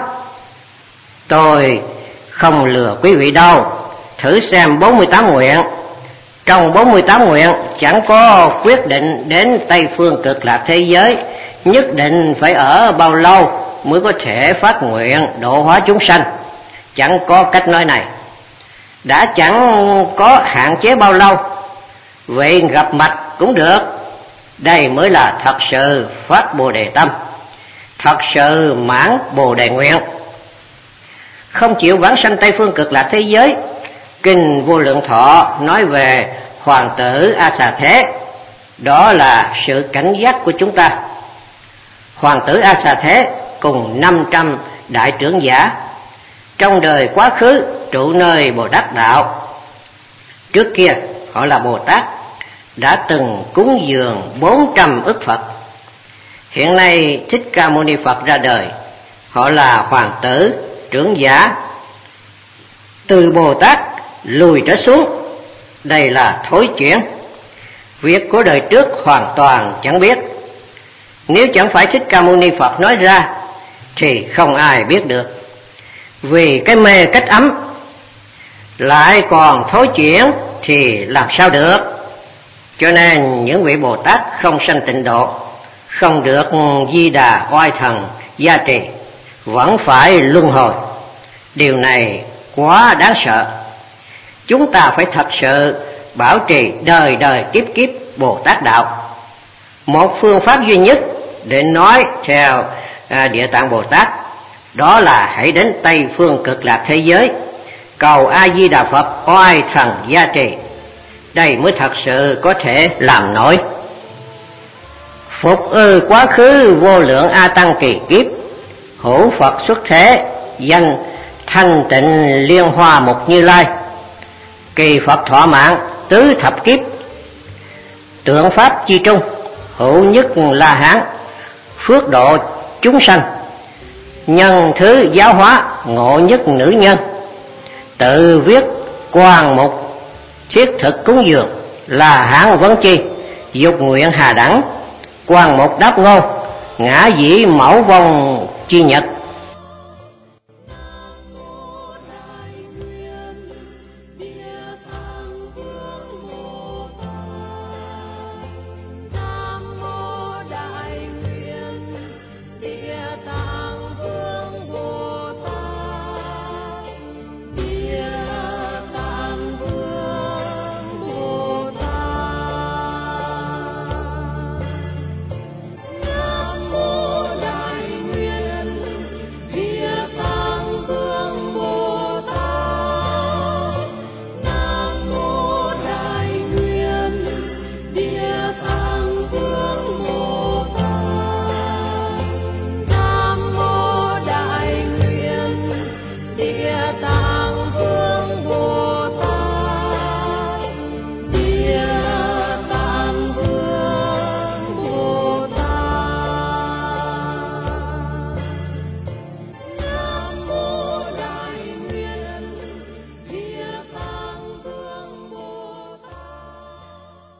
Tôi không lừa quý vị đâu. Thử xem 48 nguyện. Trong 48 nguyện chẳng có quyết định đến Tây Phương Cực Lạc thế giới nhất định phải ở bao lâu mới có thể phát nguyện độ hóa chúng sanh. Chẳng có cách nói này. Đã chẳng có hạn chế bao lâu, vậy gặp mặt cũng được. Đây mới là thật sự phát Bồ Đề tâm, thật sự mãn Bồ Đề nguyện. Không chịu vãng sanh Tây Phương Cực Lạc thế giới, Kinh Vô Lượng Thọ nói về hoàng tử A Xà Thế. Đó là sự cảnh giác của chúng ta. Hoàng tử A Xà Thế cùng 500 đại trưởng giả trong đời quá khứ trụ nơi Bồ Tát đạo. Trước kia họ là Bồ Tát, đã từng cúng dường 400 ức Phật. Hiện nay Thích Ca Mâu Ni Phật ra đời, họ là hoàng tử trưởng giả, từ Bồ Tát lùi trở xuống. Đây là thối chuyển, việc của đời trước hoàn toàn chẳng biết. Nếu chẳng phải Thích Ca Mâu Ni Phật nói ra thì không ai biết được. Vì cái mê cách ấm lại còn thối chuyển thì làm sao được. Cho nên những vị Bồ Tát không sanh tịnh độ, không được Di Đà oai thần gia trì, vẫn phải luân hồi. Điều này quá đáng sợ. Chúng ta phải thật sự bảo trì đời đời kiếp kiếp Bồ Tát đạo. Một phương pháp duy nhất để nói theo Địa Tạng Bồ Tát, đó là hãy đến Tây Phương Cực Lạc thế giới, cầu A Di Đà Phật oai thần gia trì. Đây mới thật sự có thể làm nổi. Phục quá khứ vô lượng A Tăng kỳ kiếp, hữu Phật xuất thế, danh thanh tịnh liên hoa mục Như Lai, kỳ Phật thọ mạng tứ thập kiếp, tượng pháp chi trung, hữu nhất La Hán, phước độ chúng sanh, nhân thứ giáo hóa ngộ nhất nữ nhân, tự viết quan mục thiết thực cúng dường, La Hán vấn chi dục nguyện hà đẳng, quan mục đáp ngôn, ngã dĩ mẫu vong chi nhật,